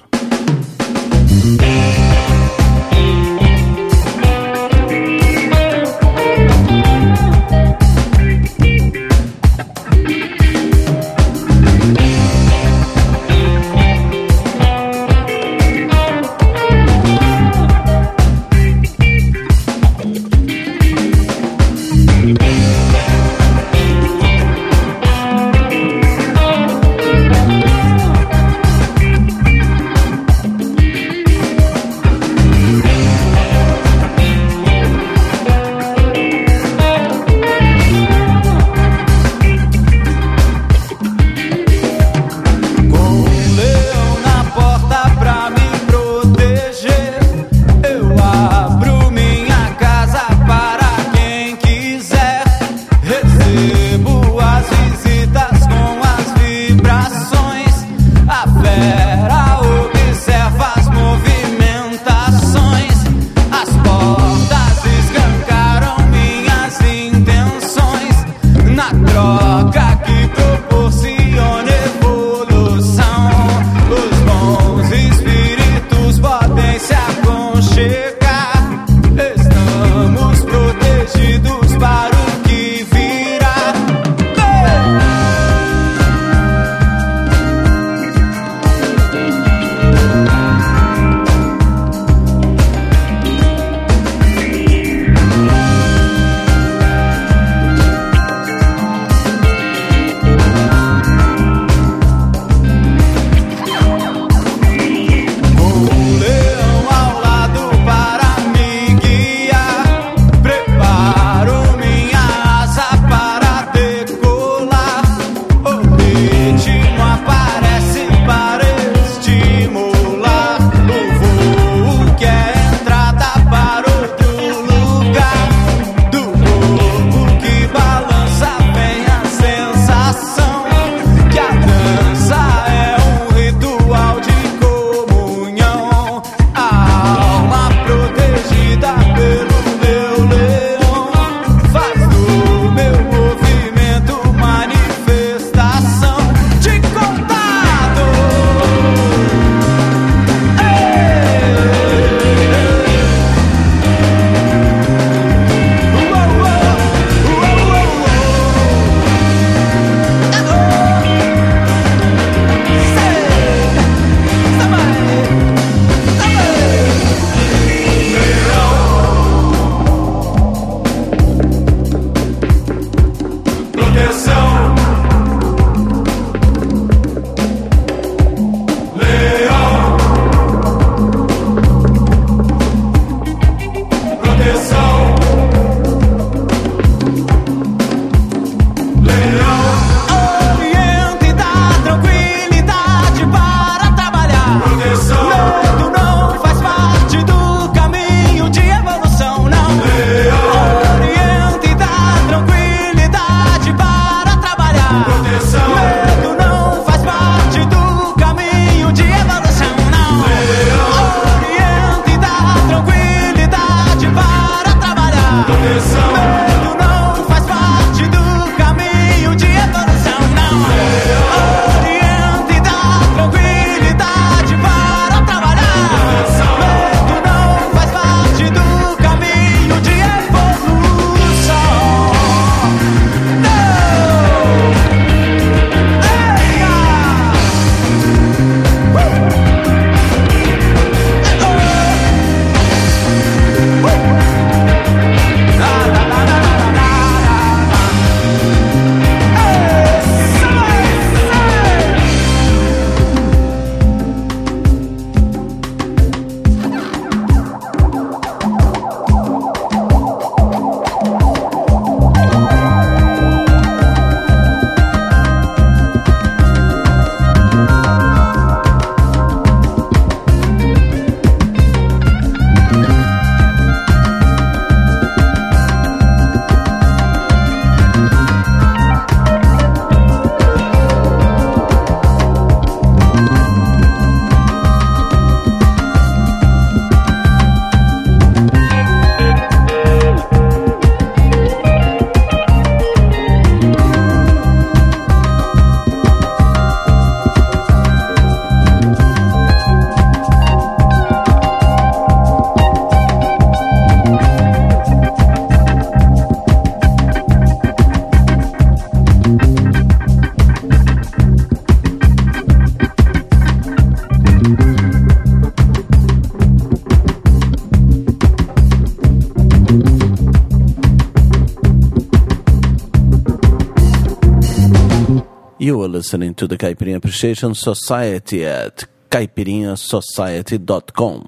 listening to the Caipirinha Appreciation Society at caipirinha society dot com.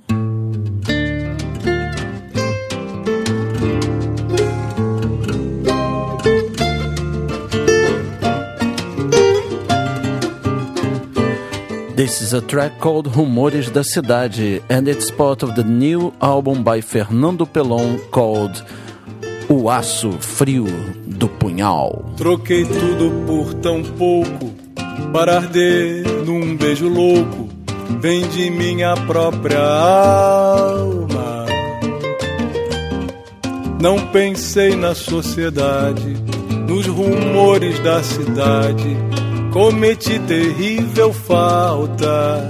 This is a track called Rumores da Cidade, and it's part of the new album by Fernando Pelon called O Aço Frio do Punhal. Troquei tudo por tão pouco para arder num beijo louco. Vendi minha própria alma. Não pensei na sociedade, nos rumores da cidade. Cometi terrível falta.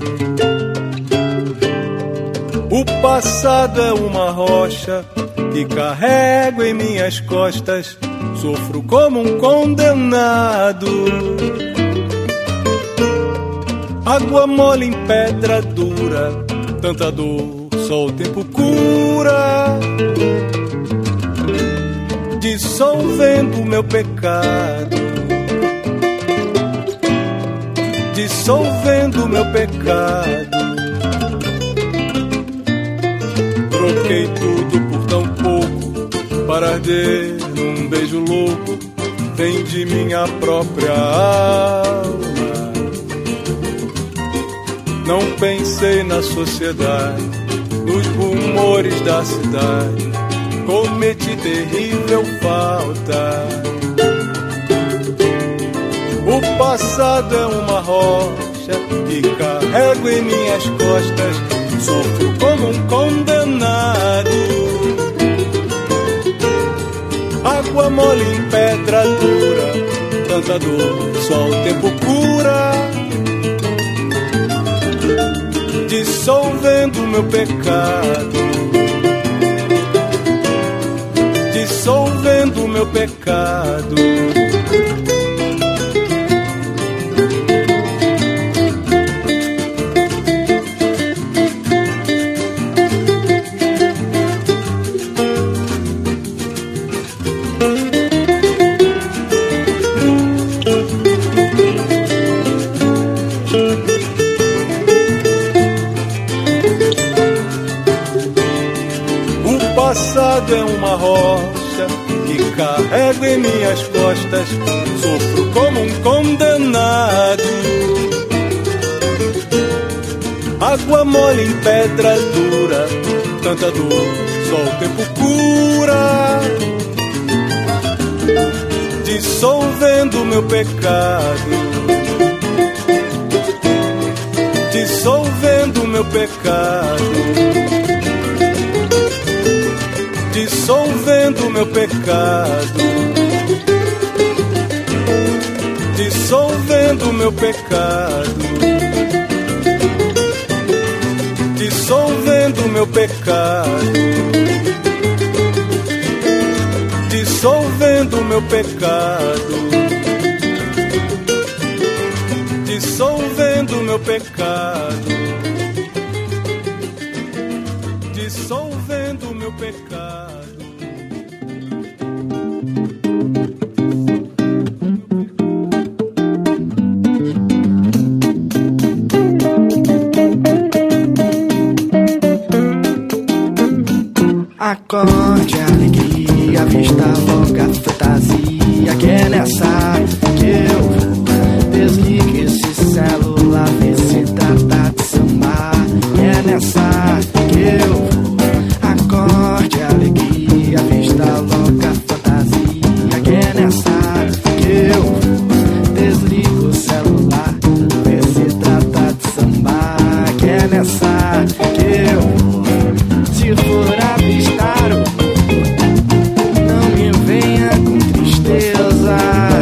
O passado é uma rocha que carrego em minhas costas. Sofro como um condenado. Água mole em pedra dura, tanta dor só o tempo cura. Dissolvendo o meu pecado, dissolvendo meu pecado. Troquei tudo por tão pouco para arder num beijo louco. Vendi minha própria alma. Não pensei na sociedade, nos rumores da cidade. Cometi terrível falta. O passado é uma rocha que carrego em minhas costas. Sofro como um condenado. Água mole em pedra dura, tanta dor só o tempo cura. Dissolvendo meu pecado, dissolvendo meu pecado. É uma rocha que carrego em minhas costas. Sofro como um condenado. Água mole em pedra dura, tanta dor só o tempo cura. Dissolvendo meu pecado, dissolvendo meu pecado. Dissolvendo meu pecado, dissolvendo meu pecado, dissolvendo meu pecado, dissolvendo meu pecado, dissolvendo meu pecado, dissolvendo meu pecado. Acorde, alegria, vista logo a fantasia. Que é nessa que eu vou. Desligue esse celular, vê se trata de samba. Que é nessa que eu vou. Acorde, alegria, vista logo a fantasia. Que é nessa que eu vou. Desligue o celular, vê se trata de samba. Que é nessa que eu vou. Se for avistar, não me venha com tristeza.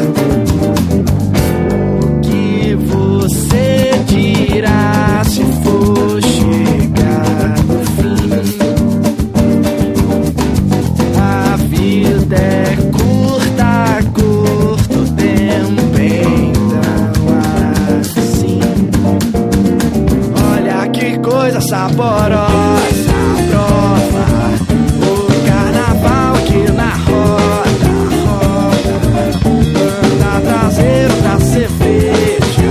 O que você dirá se for chegar no fim? A vida é curta, curto tempo, então assim. Olha que coisa saborosa. Cerveja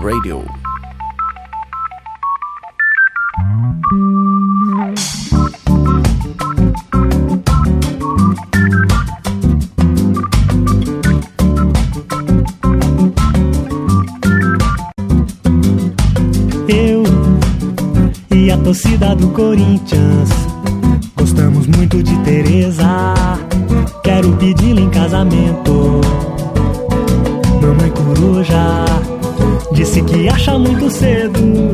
Radio. Eu e a torcida do Corinthians gostamos muito de Teresa. Quero pedi-la em casamento. Mamãe coruja disse que acha muito cedo.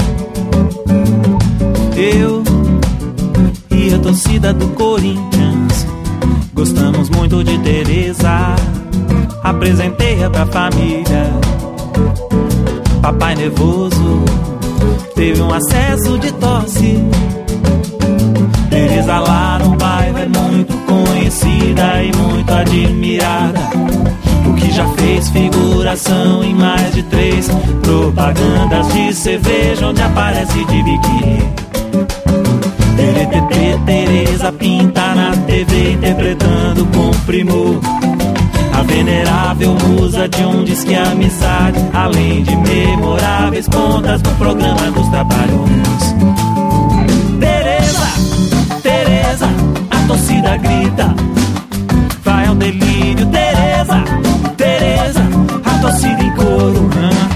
Eu e a torcida do Corinthians gostamos muito de Teresa. Apresentei-a pra família. Papai nervoso teve um acesso de tosse. Teresa lá no bairro é muito conhecida e muito admirada, o que já fez figuração em mais de três propagandas de cerveja onde aparece de biquíni. Teretetê, Teresa pinta na T V interpretando com primor a venerável musa de um disque amizade, além de memoráveis pontas no programa dos Trapalhões. Teresa, Teresa, a torcida grita, vai ao delírio. Teresa, Teresa, a torcida em coro.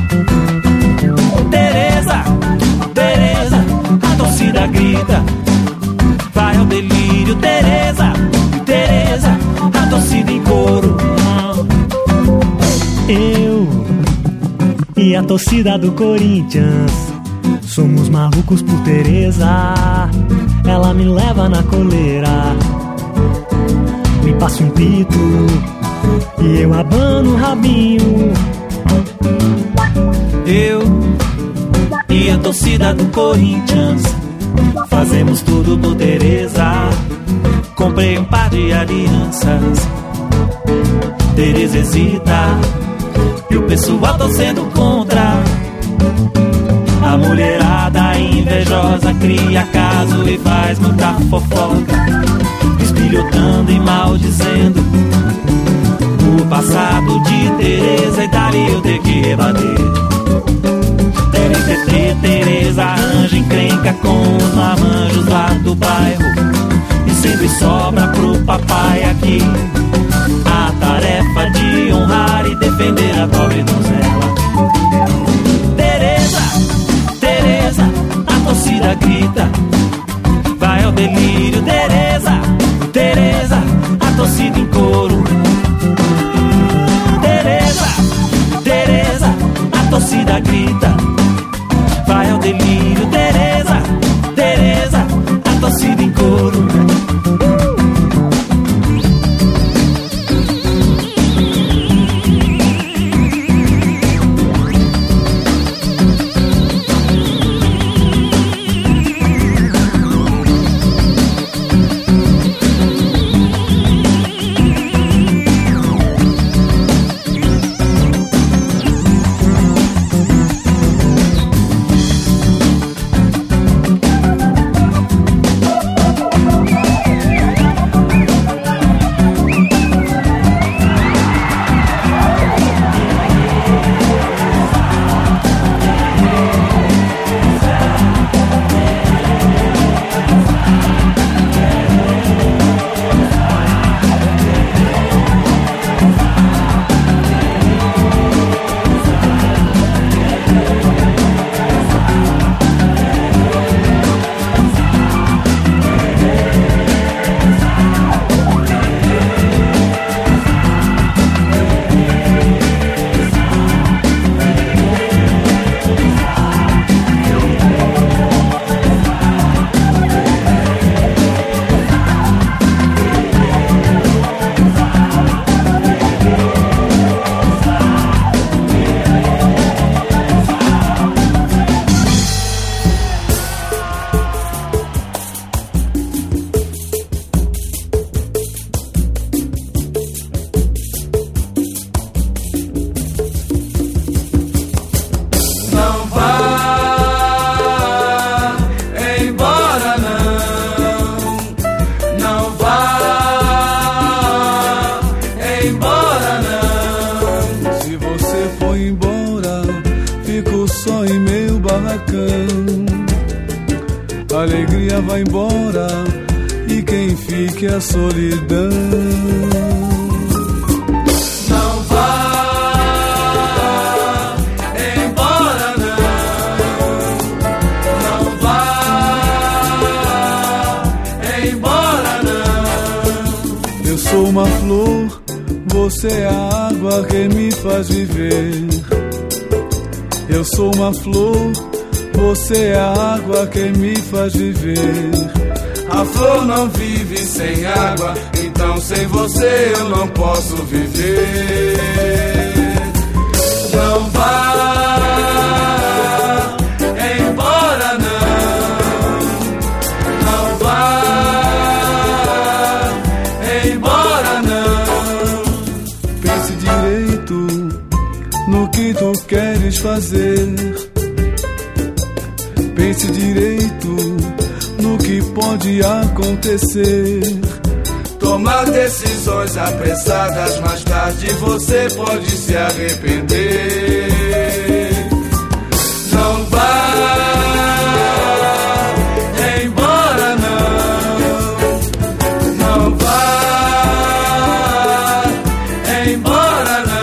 Teresa, Teresa, a torcida grita, vai ao delírio. Teresa, Teresa, a torcida em coro. Eu e a torcida do Corinthians somos malucos por Teresa. Ela me leva na coleira, me passa um pito e eu abano o rabinho. Eu e a torcida do Corinthians fazemos tudo por Teresa. Comprei um par de alianças. Teresa hesita e o pessoal torcendo contra. A mulherada invejosa cria caso e faz muita fofoca, espilhotando e maldizendo o passado de Teresa, e dali eu tenho que rebater. Teresa, Teresa arranja encrenca com os marmanjos lá do bairro, e sempre sobra pro papai aqui a tarefa de honrar e defender a pobre donzela. Teresa, Teresa, a torcida grita, vai ao delírio. Teresa, Teresa, a torcida em coro. Teresa, Teresa, a torcida grita, vai ao delírio. Teresa, Teresa, a torcida em coro. A alegria vai embora e quem fica é a solidão. Não vá embora não, não vá embora não. Eu sou uma flor, você é a água que me faz viver. Eu sou uma flor, você é a água que me faz viver. A flor não vive sem água, então sem você eu não posso viver. Não vá embora não, não vá embora não. Pense direito no que tu queres fazer. Pense direito no que pode acontecer. Tomar decisões apressadas, mais tarde você pode se arrepender. Não vá embora não, não vá embora não.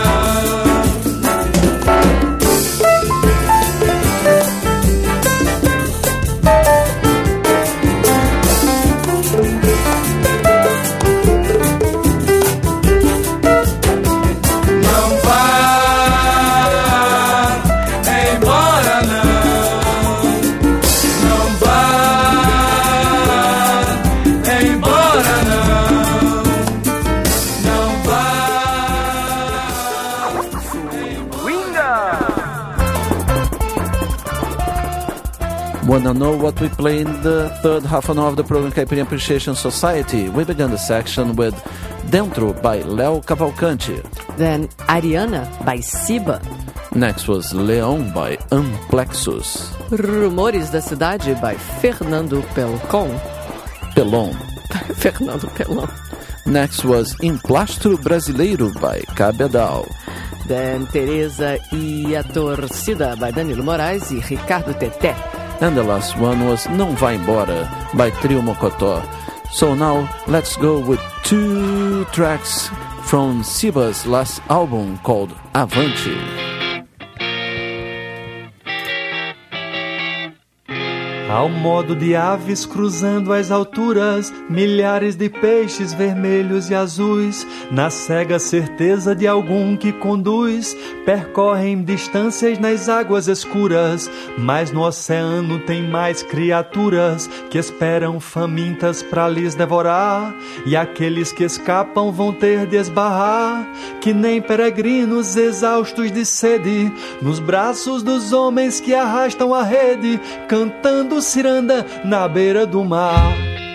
Wanna know what we play in the third half an hour of the program Caipirinha Appreciation Society? We began the section with Dentro by Léo Cavalcante. Then Ariana by Siba. Next was Leão by Amplexus. Rumores da Cidade by Fernando Pelcon. Pelon. Fernando Pelon. Next was Emplastro Brasileiro by Cabedal. Then Teresa e a Torcida by Danilo Moraes e Ricardo Teté. And the last one was Não Vai Embora by Trio Mocotó. So now let's go with two tracks from Siba's last album called Avante. Ao modo de aves cruzando as alturas, milhares de peixes vermelhos e azuis, na cega certeza de algum que conduz, percorrem distâncias nas águas escuras, mas no oceano tem mais criaturas que esperam famintas pra lhes devorar, e aqueles que escapam vão ter de esbarrar, que nem peregrinos exaustos de sede, nos braços dos homens que arrastam a rede, cantando ciranda na beira do mar.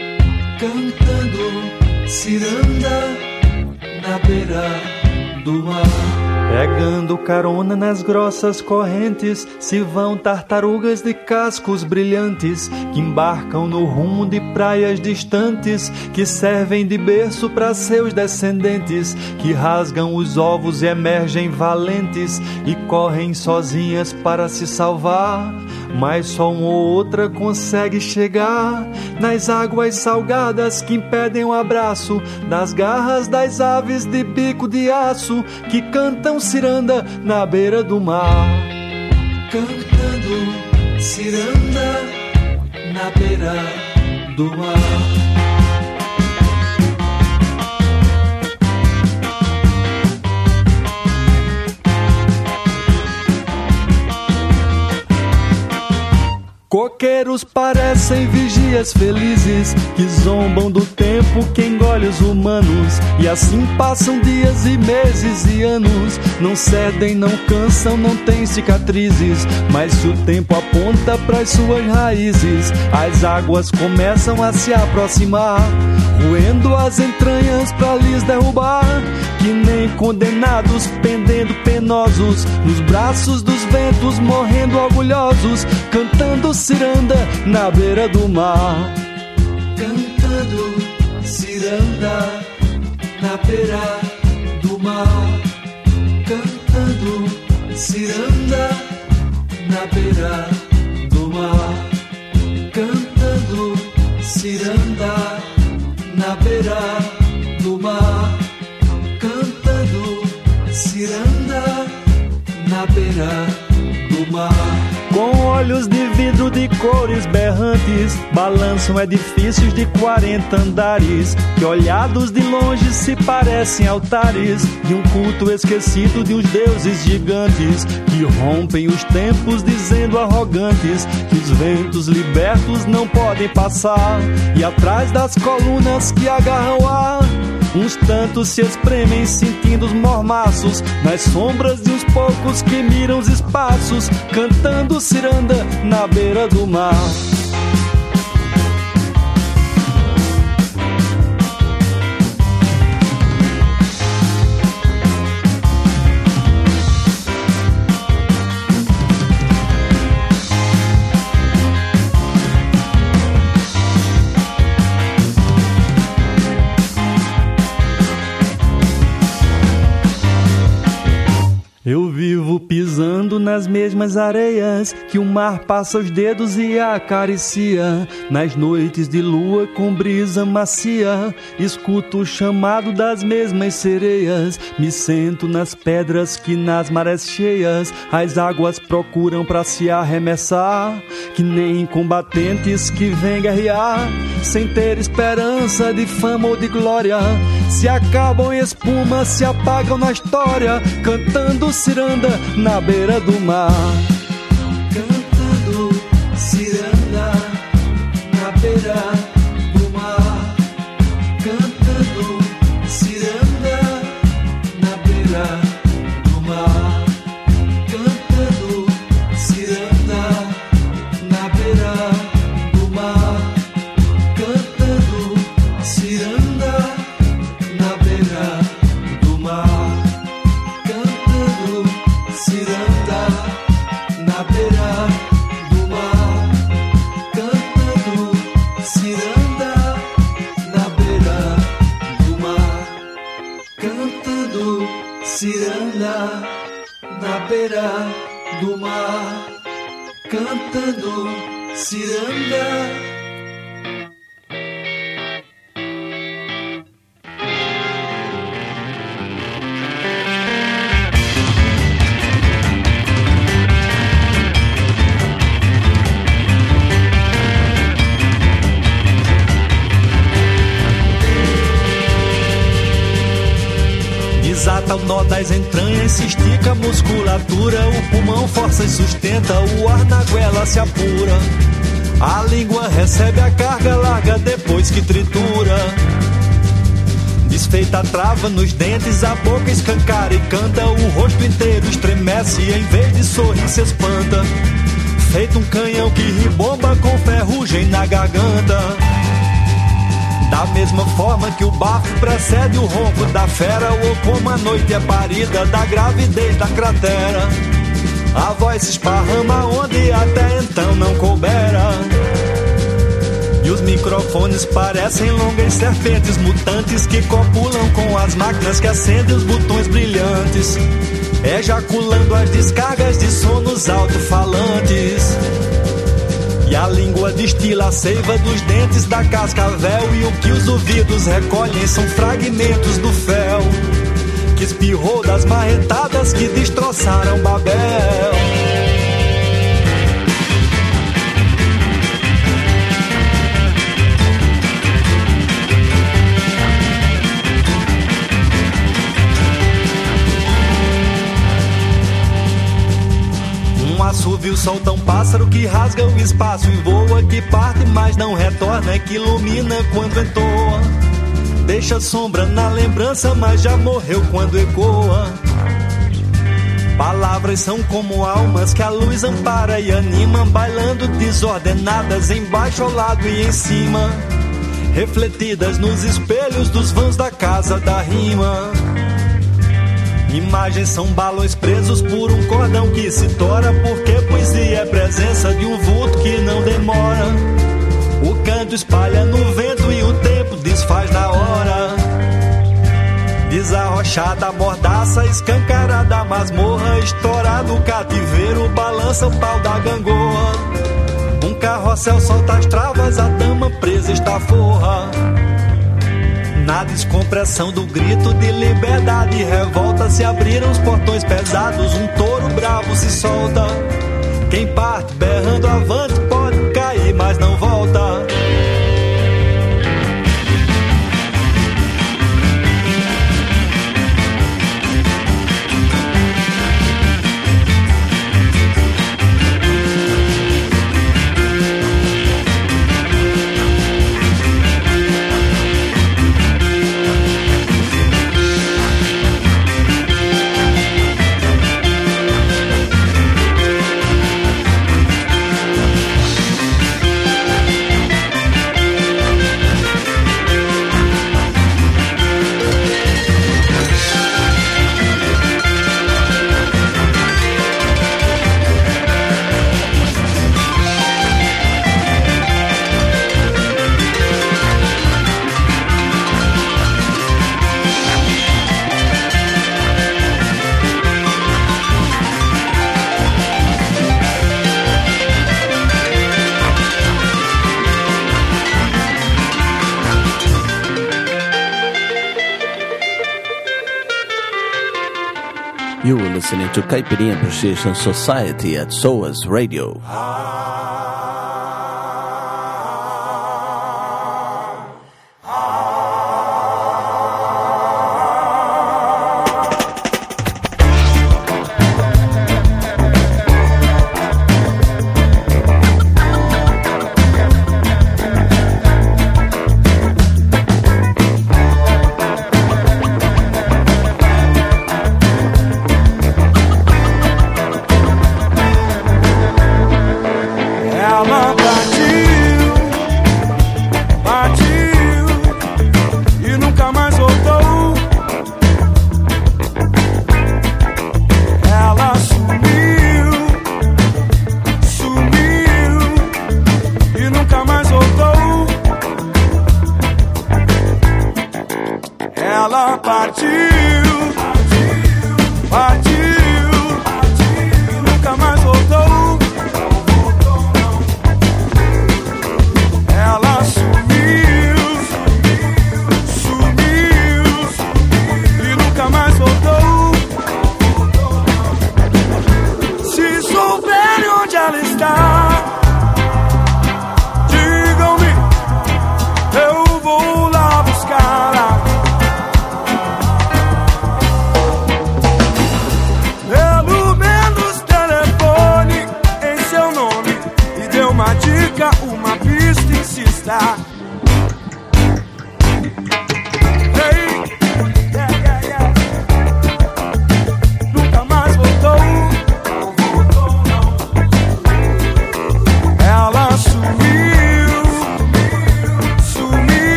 Cantando ciranda na beira do mar. Pegando carona nas grossas correntes, se vão tartarugas de cascos brilhantes, que embarcam no rumo de praias distantes, que servem de berço para seus descendentes, que rasgam os ovos e emergem valentes, e correm sozinhas para se salvar, mas só uma ou outra consegue chegar nas águas salgadas que impedem o abraço das garras das aves de bico de aço, que cantam ciranda na beira do mar. Cantando ciranda na beira do mar. Coqueiros parecem vigias felizes, que zombam do tempo que engole os humanos, e assim passam dias e meses e anos, não cedem, não cansam, não têm cicatrizes, mas se o tempo aponta pras suas raízes, as águas começam a se aproximar, roendo as entranhas pra lhes derrubar, que nem condenados pendendo penosos, nos braços dos ventos morrendo orgulhosos, cantando ciranda na beira do mar. Cantando ciranda na beira do mar. Cantando ciranda na beira do mar. ciranda na beira do mar, cantando ciranda na beira do mar. Com olhos de vidro de cores berrantes, balançam edifícios de quarenta andares, que olhados de longe se parecem altares de um culto esquecido de uns deuses gigantes, que rompem os tempos dizendo arrogantes que os ventos libertos não podem passar, e atrás das colunas que agarram o ar, uns tantos se espremem sentindo os mormaços nas sombras de uns poucos que miram os espaços, cantando ciranda na beira do mar. Eu vivo pisando nas mesmas areias que o mar passa os dedos e acaricia. Nas noites de lua com brisa macia, escuto o chamado das mesmas sereias. Me sento nas pedras que nas marés cheias as águas procuram pra se arremessar, que nem combatentes que vêm guerrear sem ter esperança de fama ou de glória, se acabam em espuma, se apagam na história, cantando ciranda na beira do mar. Cantando ciranda na beira do mar, cantando ciranda na beira do mar, cantando ciranda na beira do mar, cantando ciranda na beira do mar, cantando ciranda na beira do mar, cantando ciranda na beira do mar, cantando ciranda na beira do mar, cantando ciranda. Desata o nó das entranhas, se estica a musculatura, o pulmão força e sustenta, o ar na goela se apura, a língua recebe a carga larga depois que tritura. Desfeita a trava nos dentes, a boca escancara e canta, o rosto inteiro estremece e em vez de sorrir se espanta, feito um canhão que ribomba com ferrugem na garganta. Da mesma forma que o bafo precede o ronco da fera, ou como a noite é parida da gravidez da cratera, a voz se esparrama onde até então não coubera, e os microfones parecem longas serpentes mutantes que copulam com as máquinas que acendem os botões brilhantes, ejaculando as descargas de som nos alto-falantes. E a língua destila a seiva dos dentes da cascavel, e o que os ouvidos recolhem são fragmentos do fel que espirrou das marretadas que destroçaram Babel. Um assovio solta um pássaro que rasga o espaço e voa, que parte mas não retorna, que ilumina quando entoa, deixa sombra na lembrança mas já morreu quando ecoa. Palavras são como almas que a luz ampara e anima, bailando desordenadas embaixo, ao lado e em cima, refletidas nos espelhos dos vãos da casa da rima. Imagens são balões presos por um cordão que se tora, porque poesia é presença de um vulto que não demora. O canto espalha no vento e o tempo desfaz na hora. Desarrochada, mordaça, escancarada, masmorra, estourado o cativeiro, balança o pau da gangorra. Um carroça corcel solta as travas, a dama presa está forra. Na descompressão do grito de liberdade e revolta, se abriram os portões pesados, um touro bravo se solta. Quem parte berrando avante pode cair, mas não volta. You were listening to Caipirinha Appreciation Society at S O A S Radio.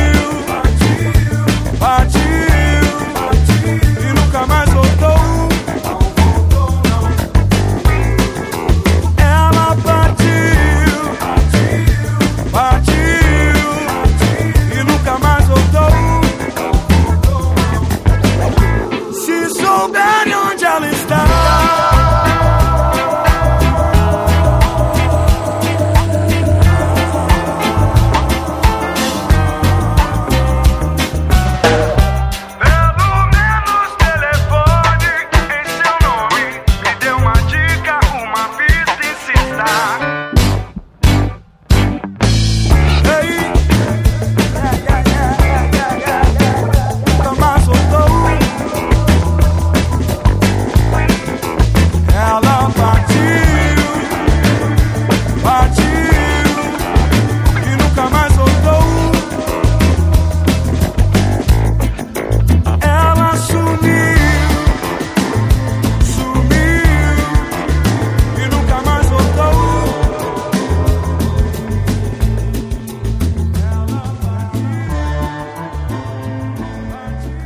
Partiu, partiu, e nunca mais voltou.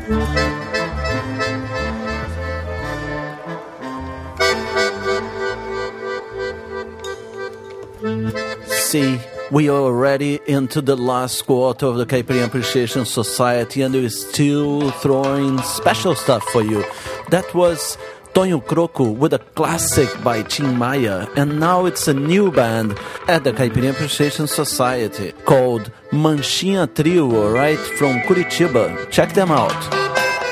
See, we are already into the last quarter of the Caipirinha Appreciation Society, and we're still throwing special stuff for you. That was Tonho Croco with a classic by Tim Maia, and now it's a new band at the Caipirinha Appreciation Society called Manchinha Trio, right from Curitiba. Check them out.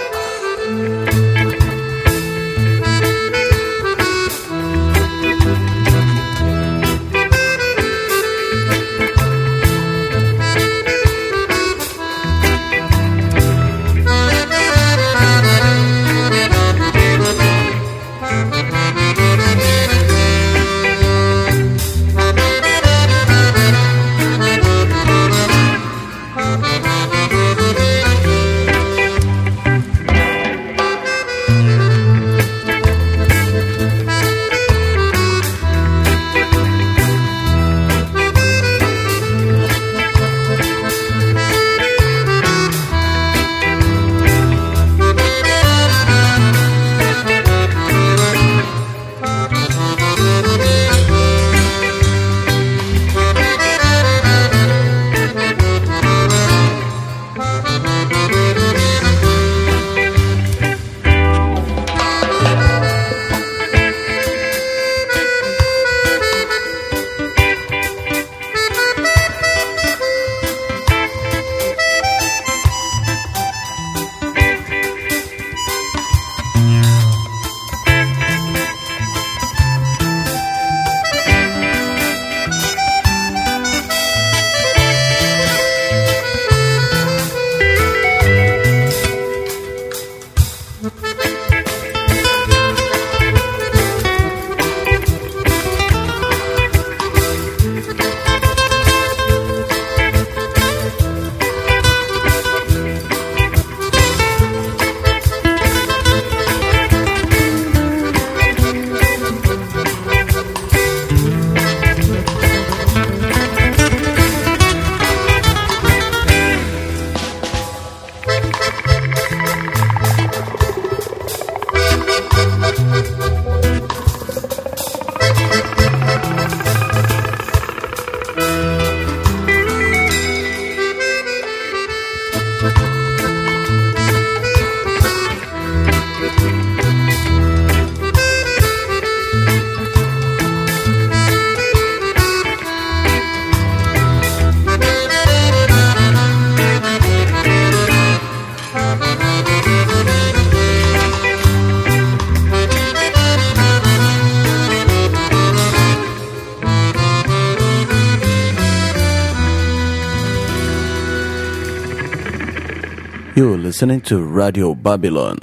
You're listening to Radio Babylon.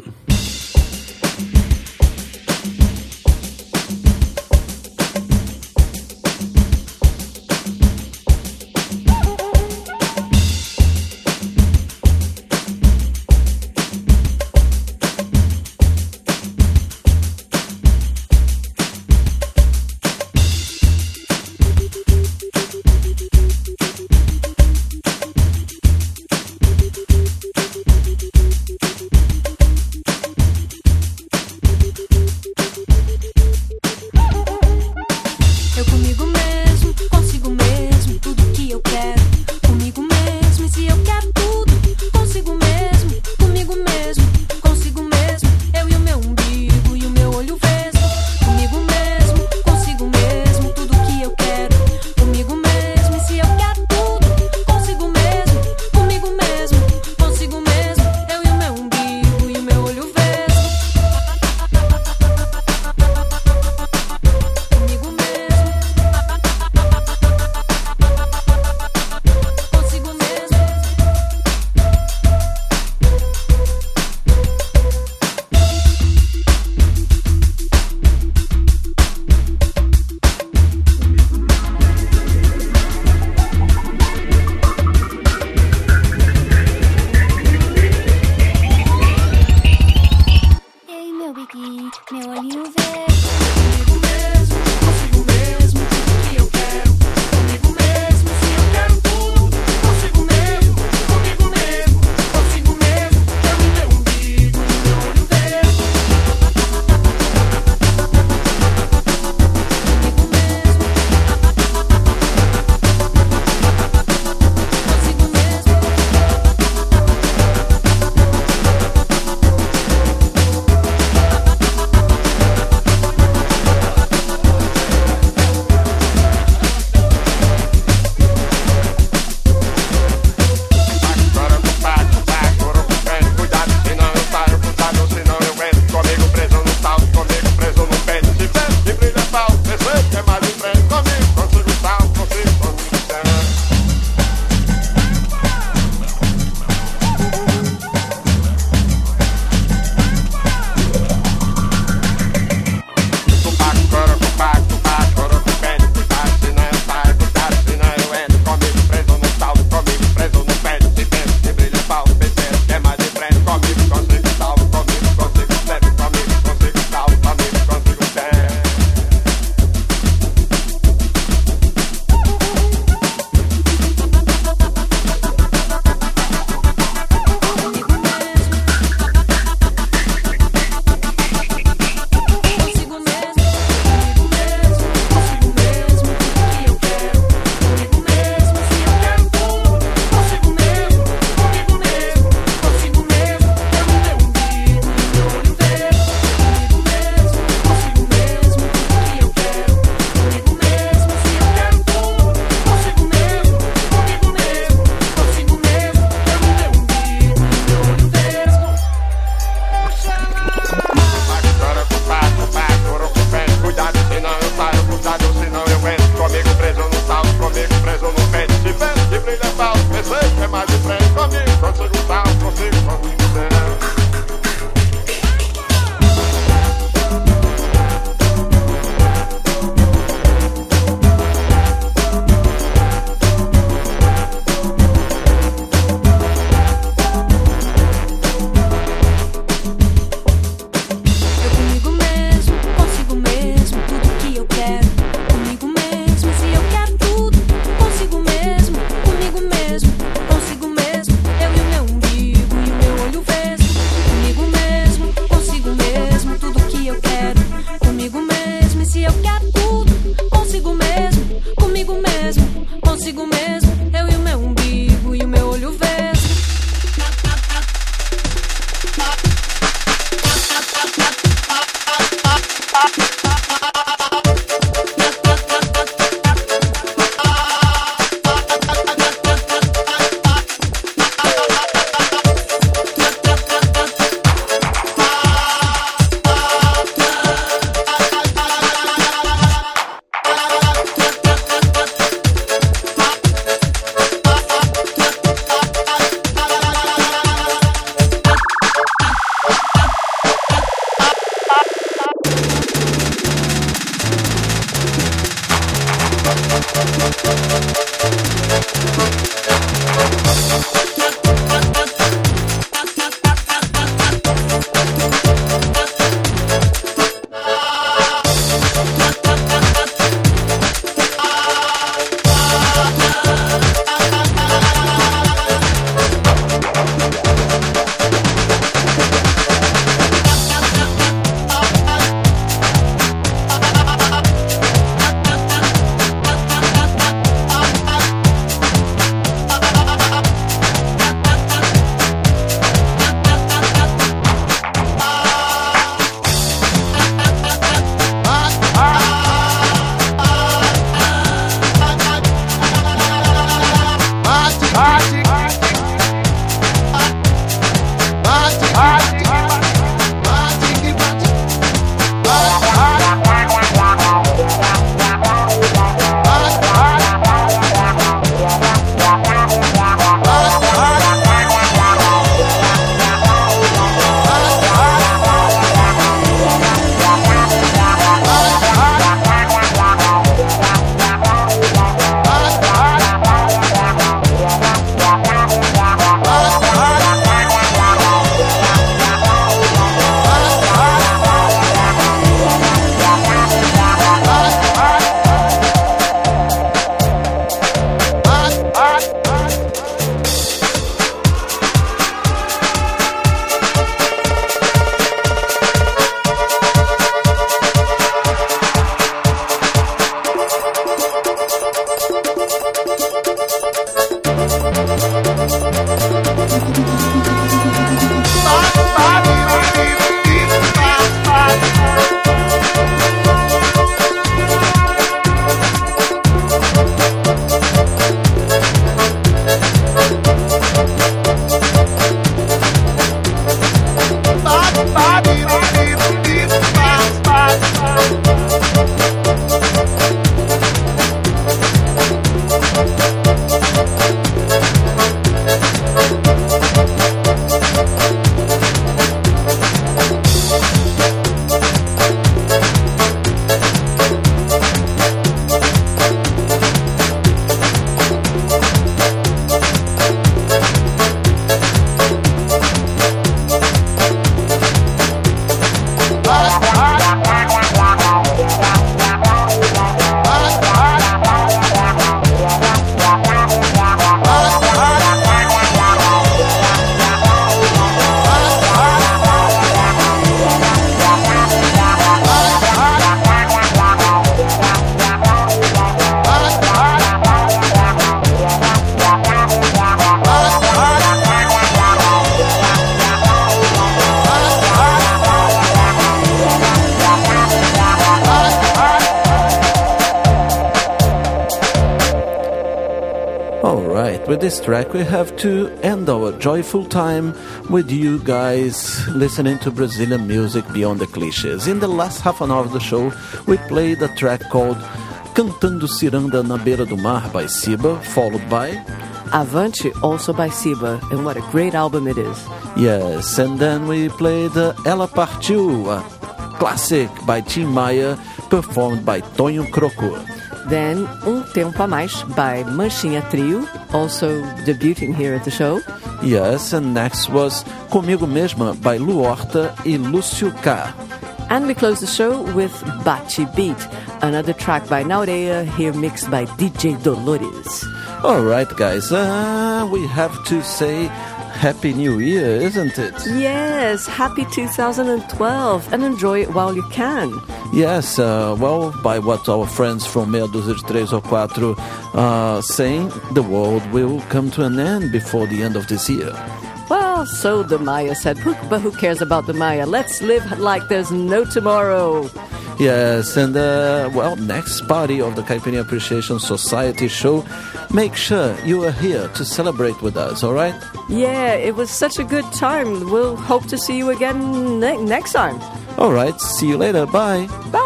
With this track, we have to end our joyful time with you guys listening to Brazilian music beyond the clichés. In the last half an hour of the show, we played a track called Cantando Ciranda na Beira do Mar by Siba, followed by Avante, also by Siba, and what a great album it is. Yes, and then we played uh, Ela Partiu, a classic by Tim Maia, performed by Tonho Croco. Then Um Tempo a Mais by Manchinha Trio, also debuting here at the show. Yes, and next was Comigo Mesma by Lu Horta e Lúcio K. And we close the show with Bate Beat, another track by Naureia, here mixed by D J Dolores. Alright guys, uh, we have to say Happy New Year, isn't it? Yes, happy two thousand twelve, and enjoy it while you can. Yes, uh, well, by what our friends from Meia Dúzia de Três ou Quatro are saying, the world will come to an end before the end of this year. Well, so the Maya said, but who cares about the Maya? Let's live like there's no tomorrow. Yes, and uh, well, next party of the Caipirinha Appreciation Society show, make sure you are here to celebrate with us, all right? Yeah, it was such a good time. We'll hope to see you again ne- next time. All right, see you later. Bye. Bye.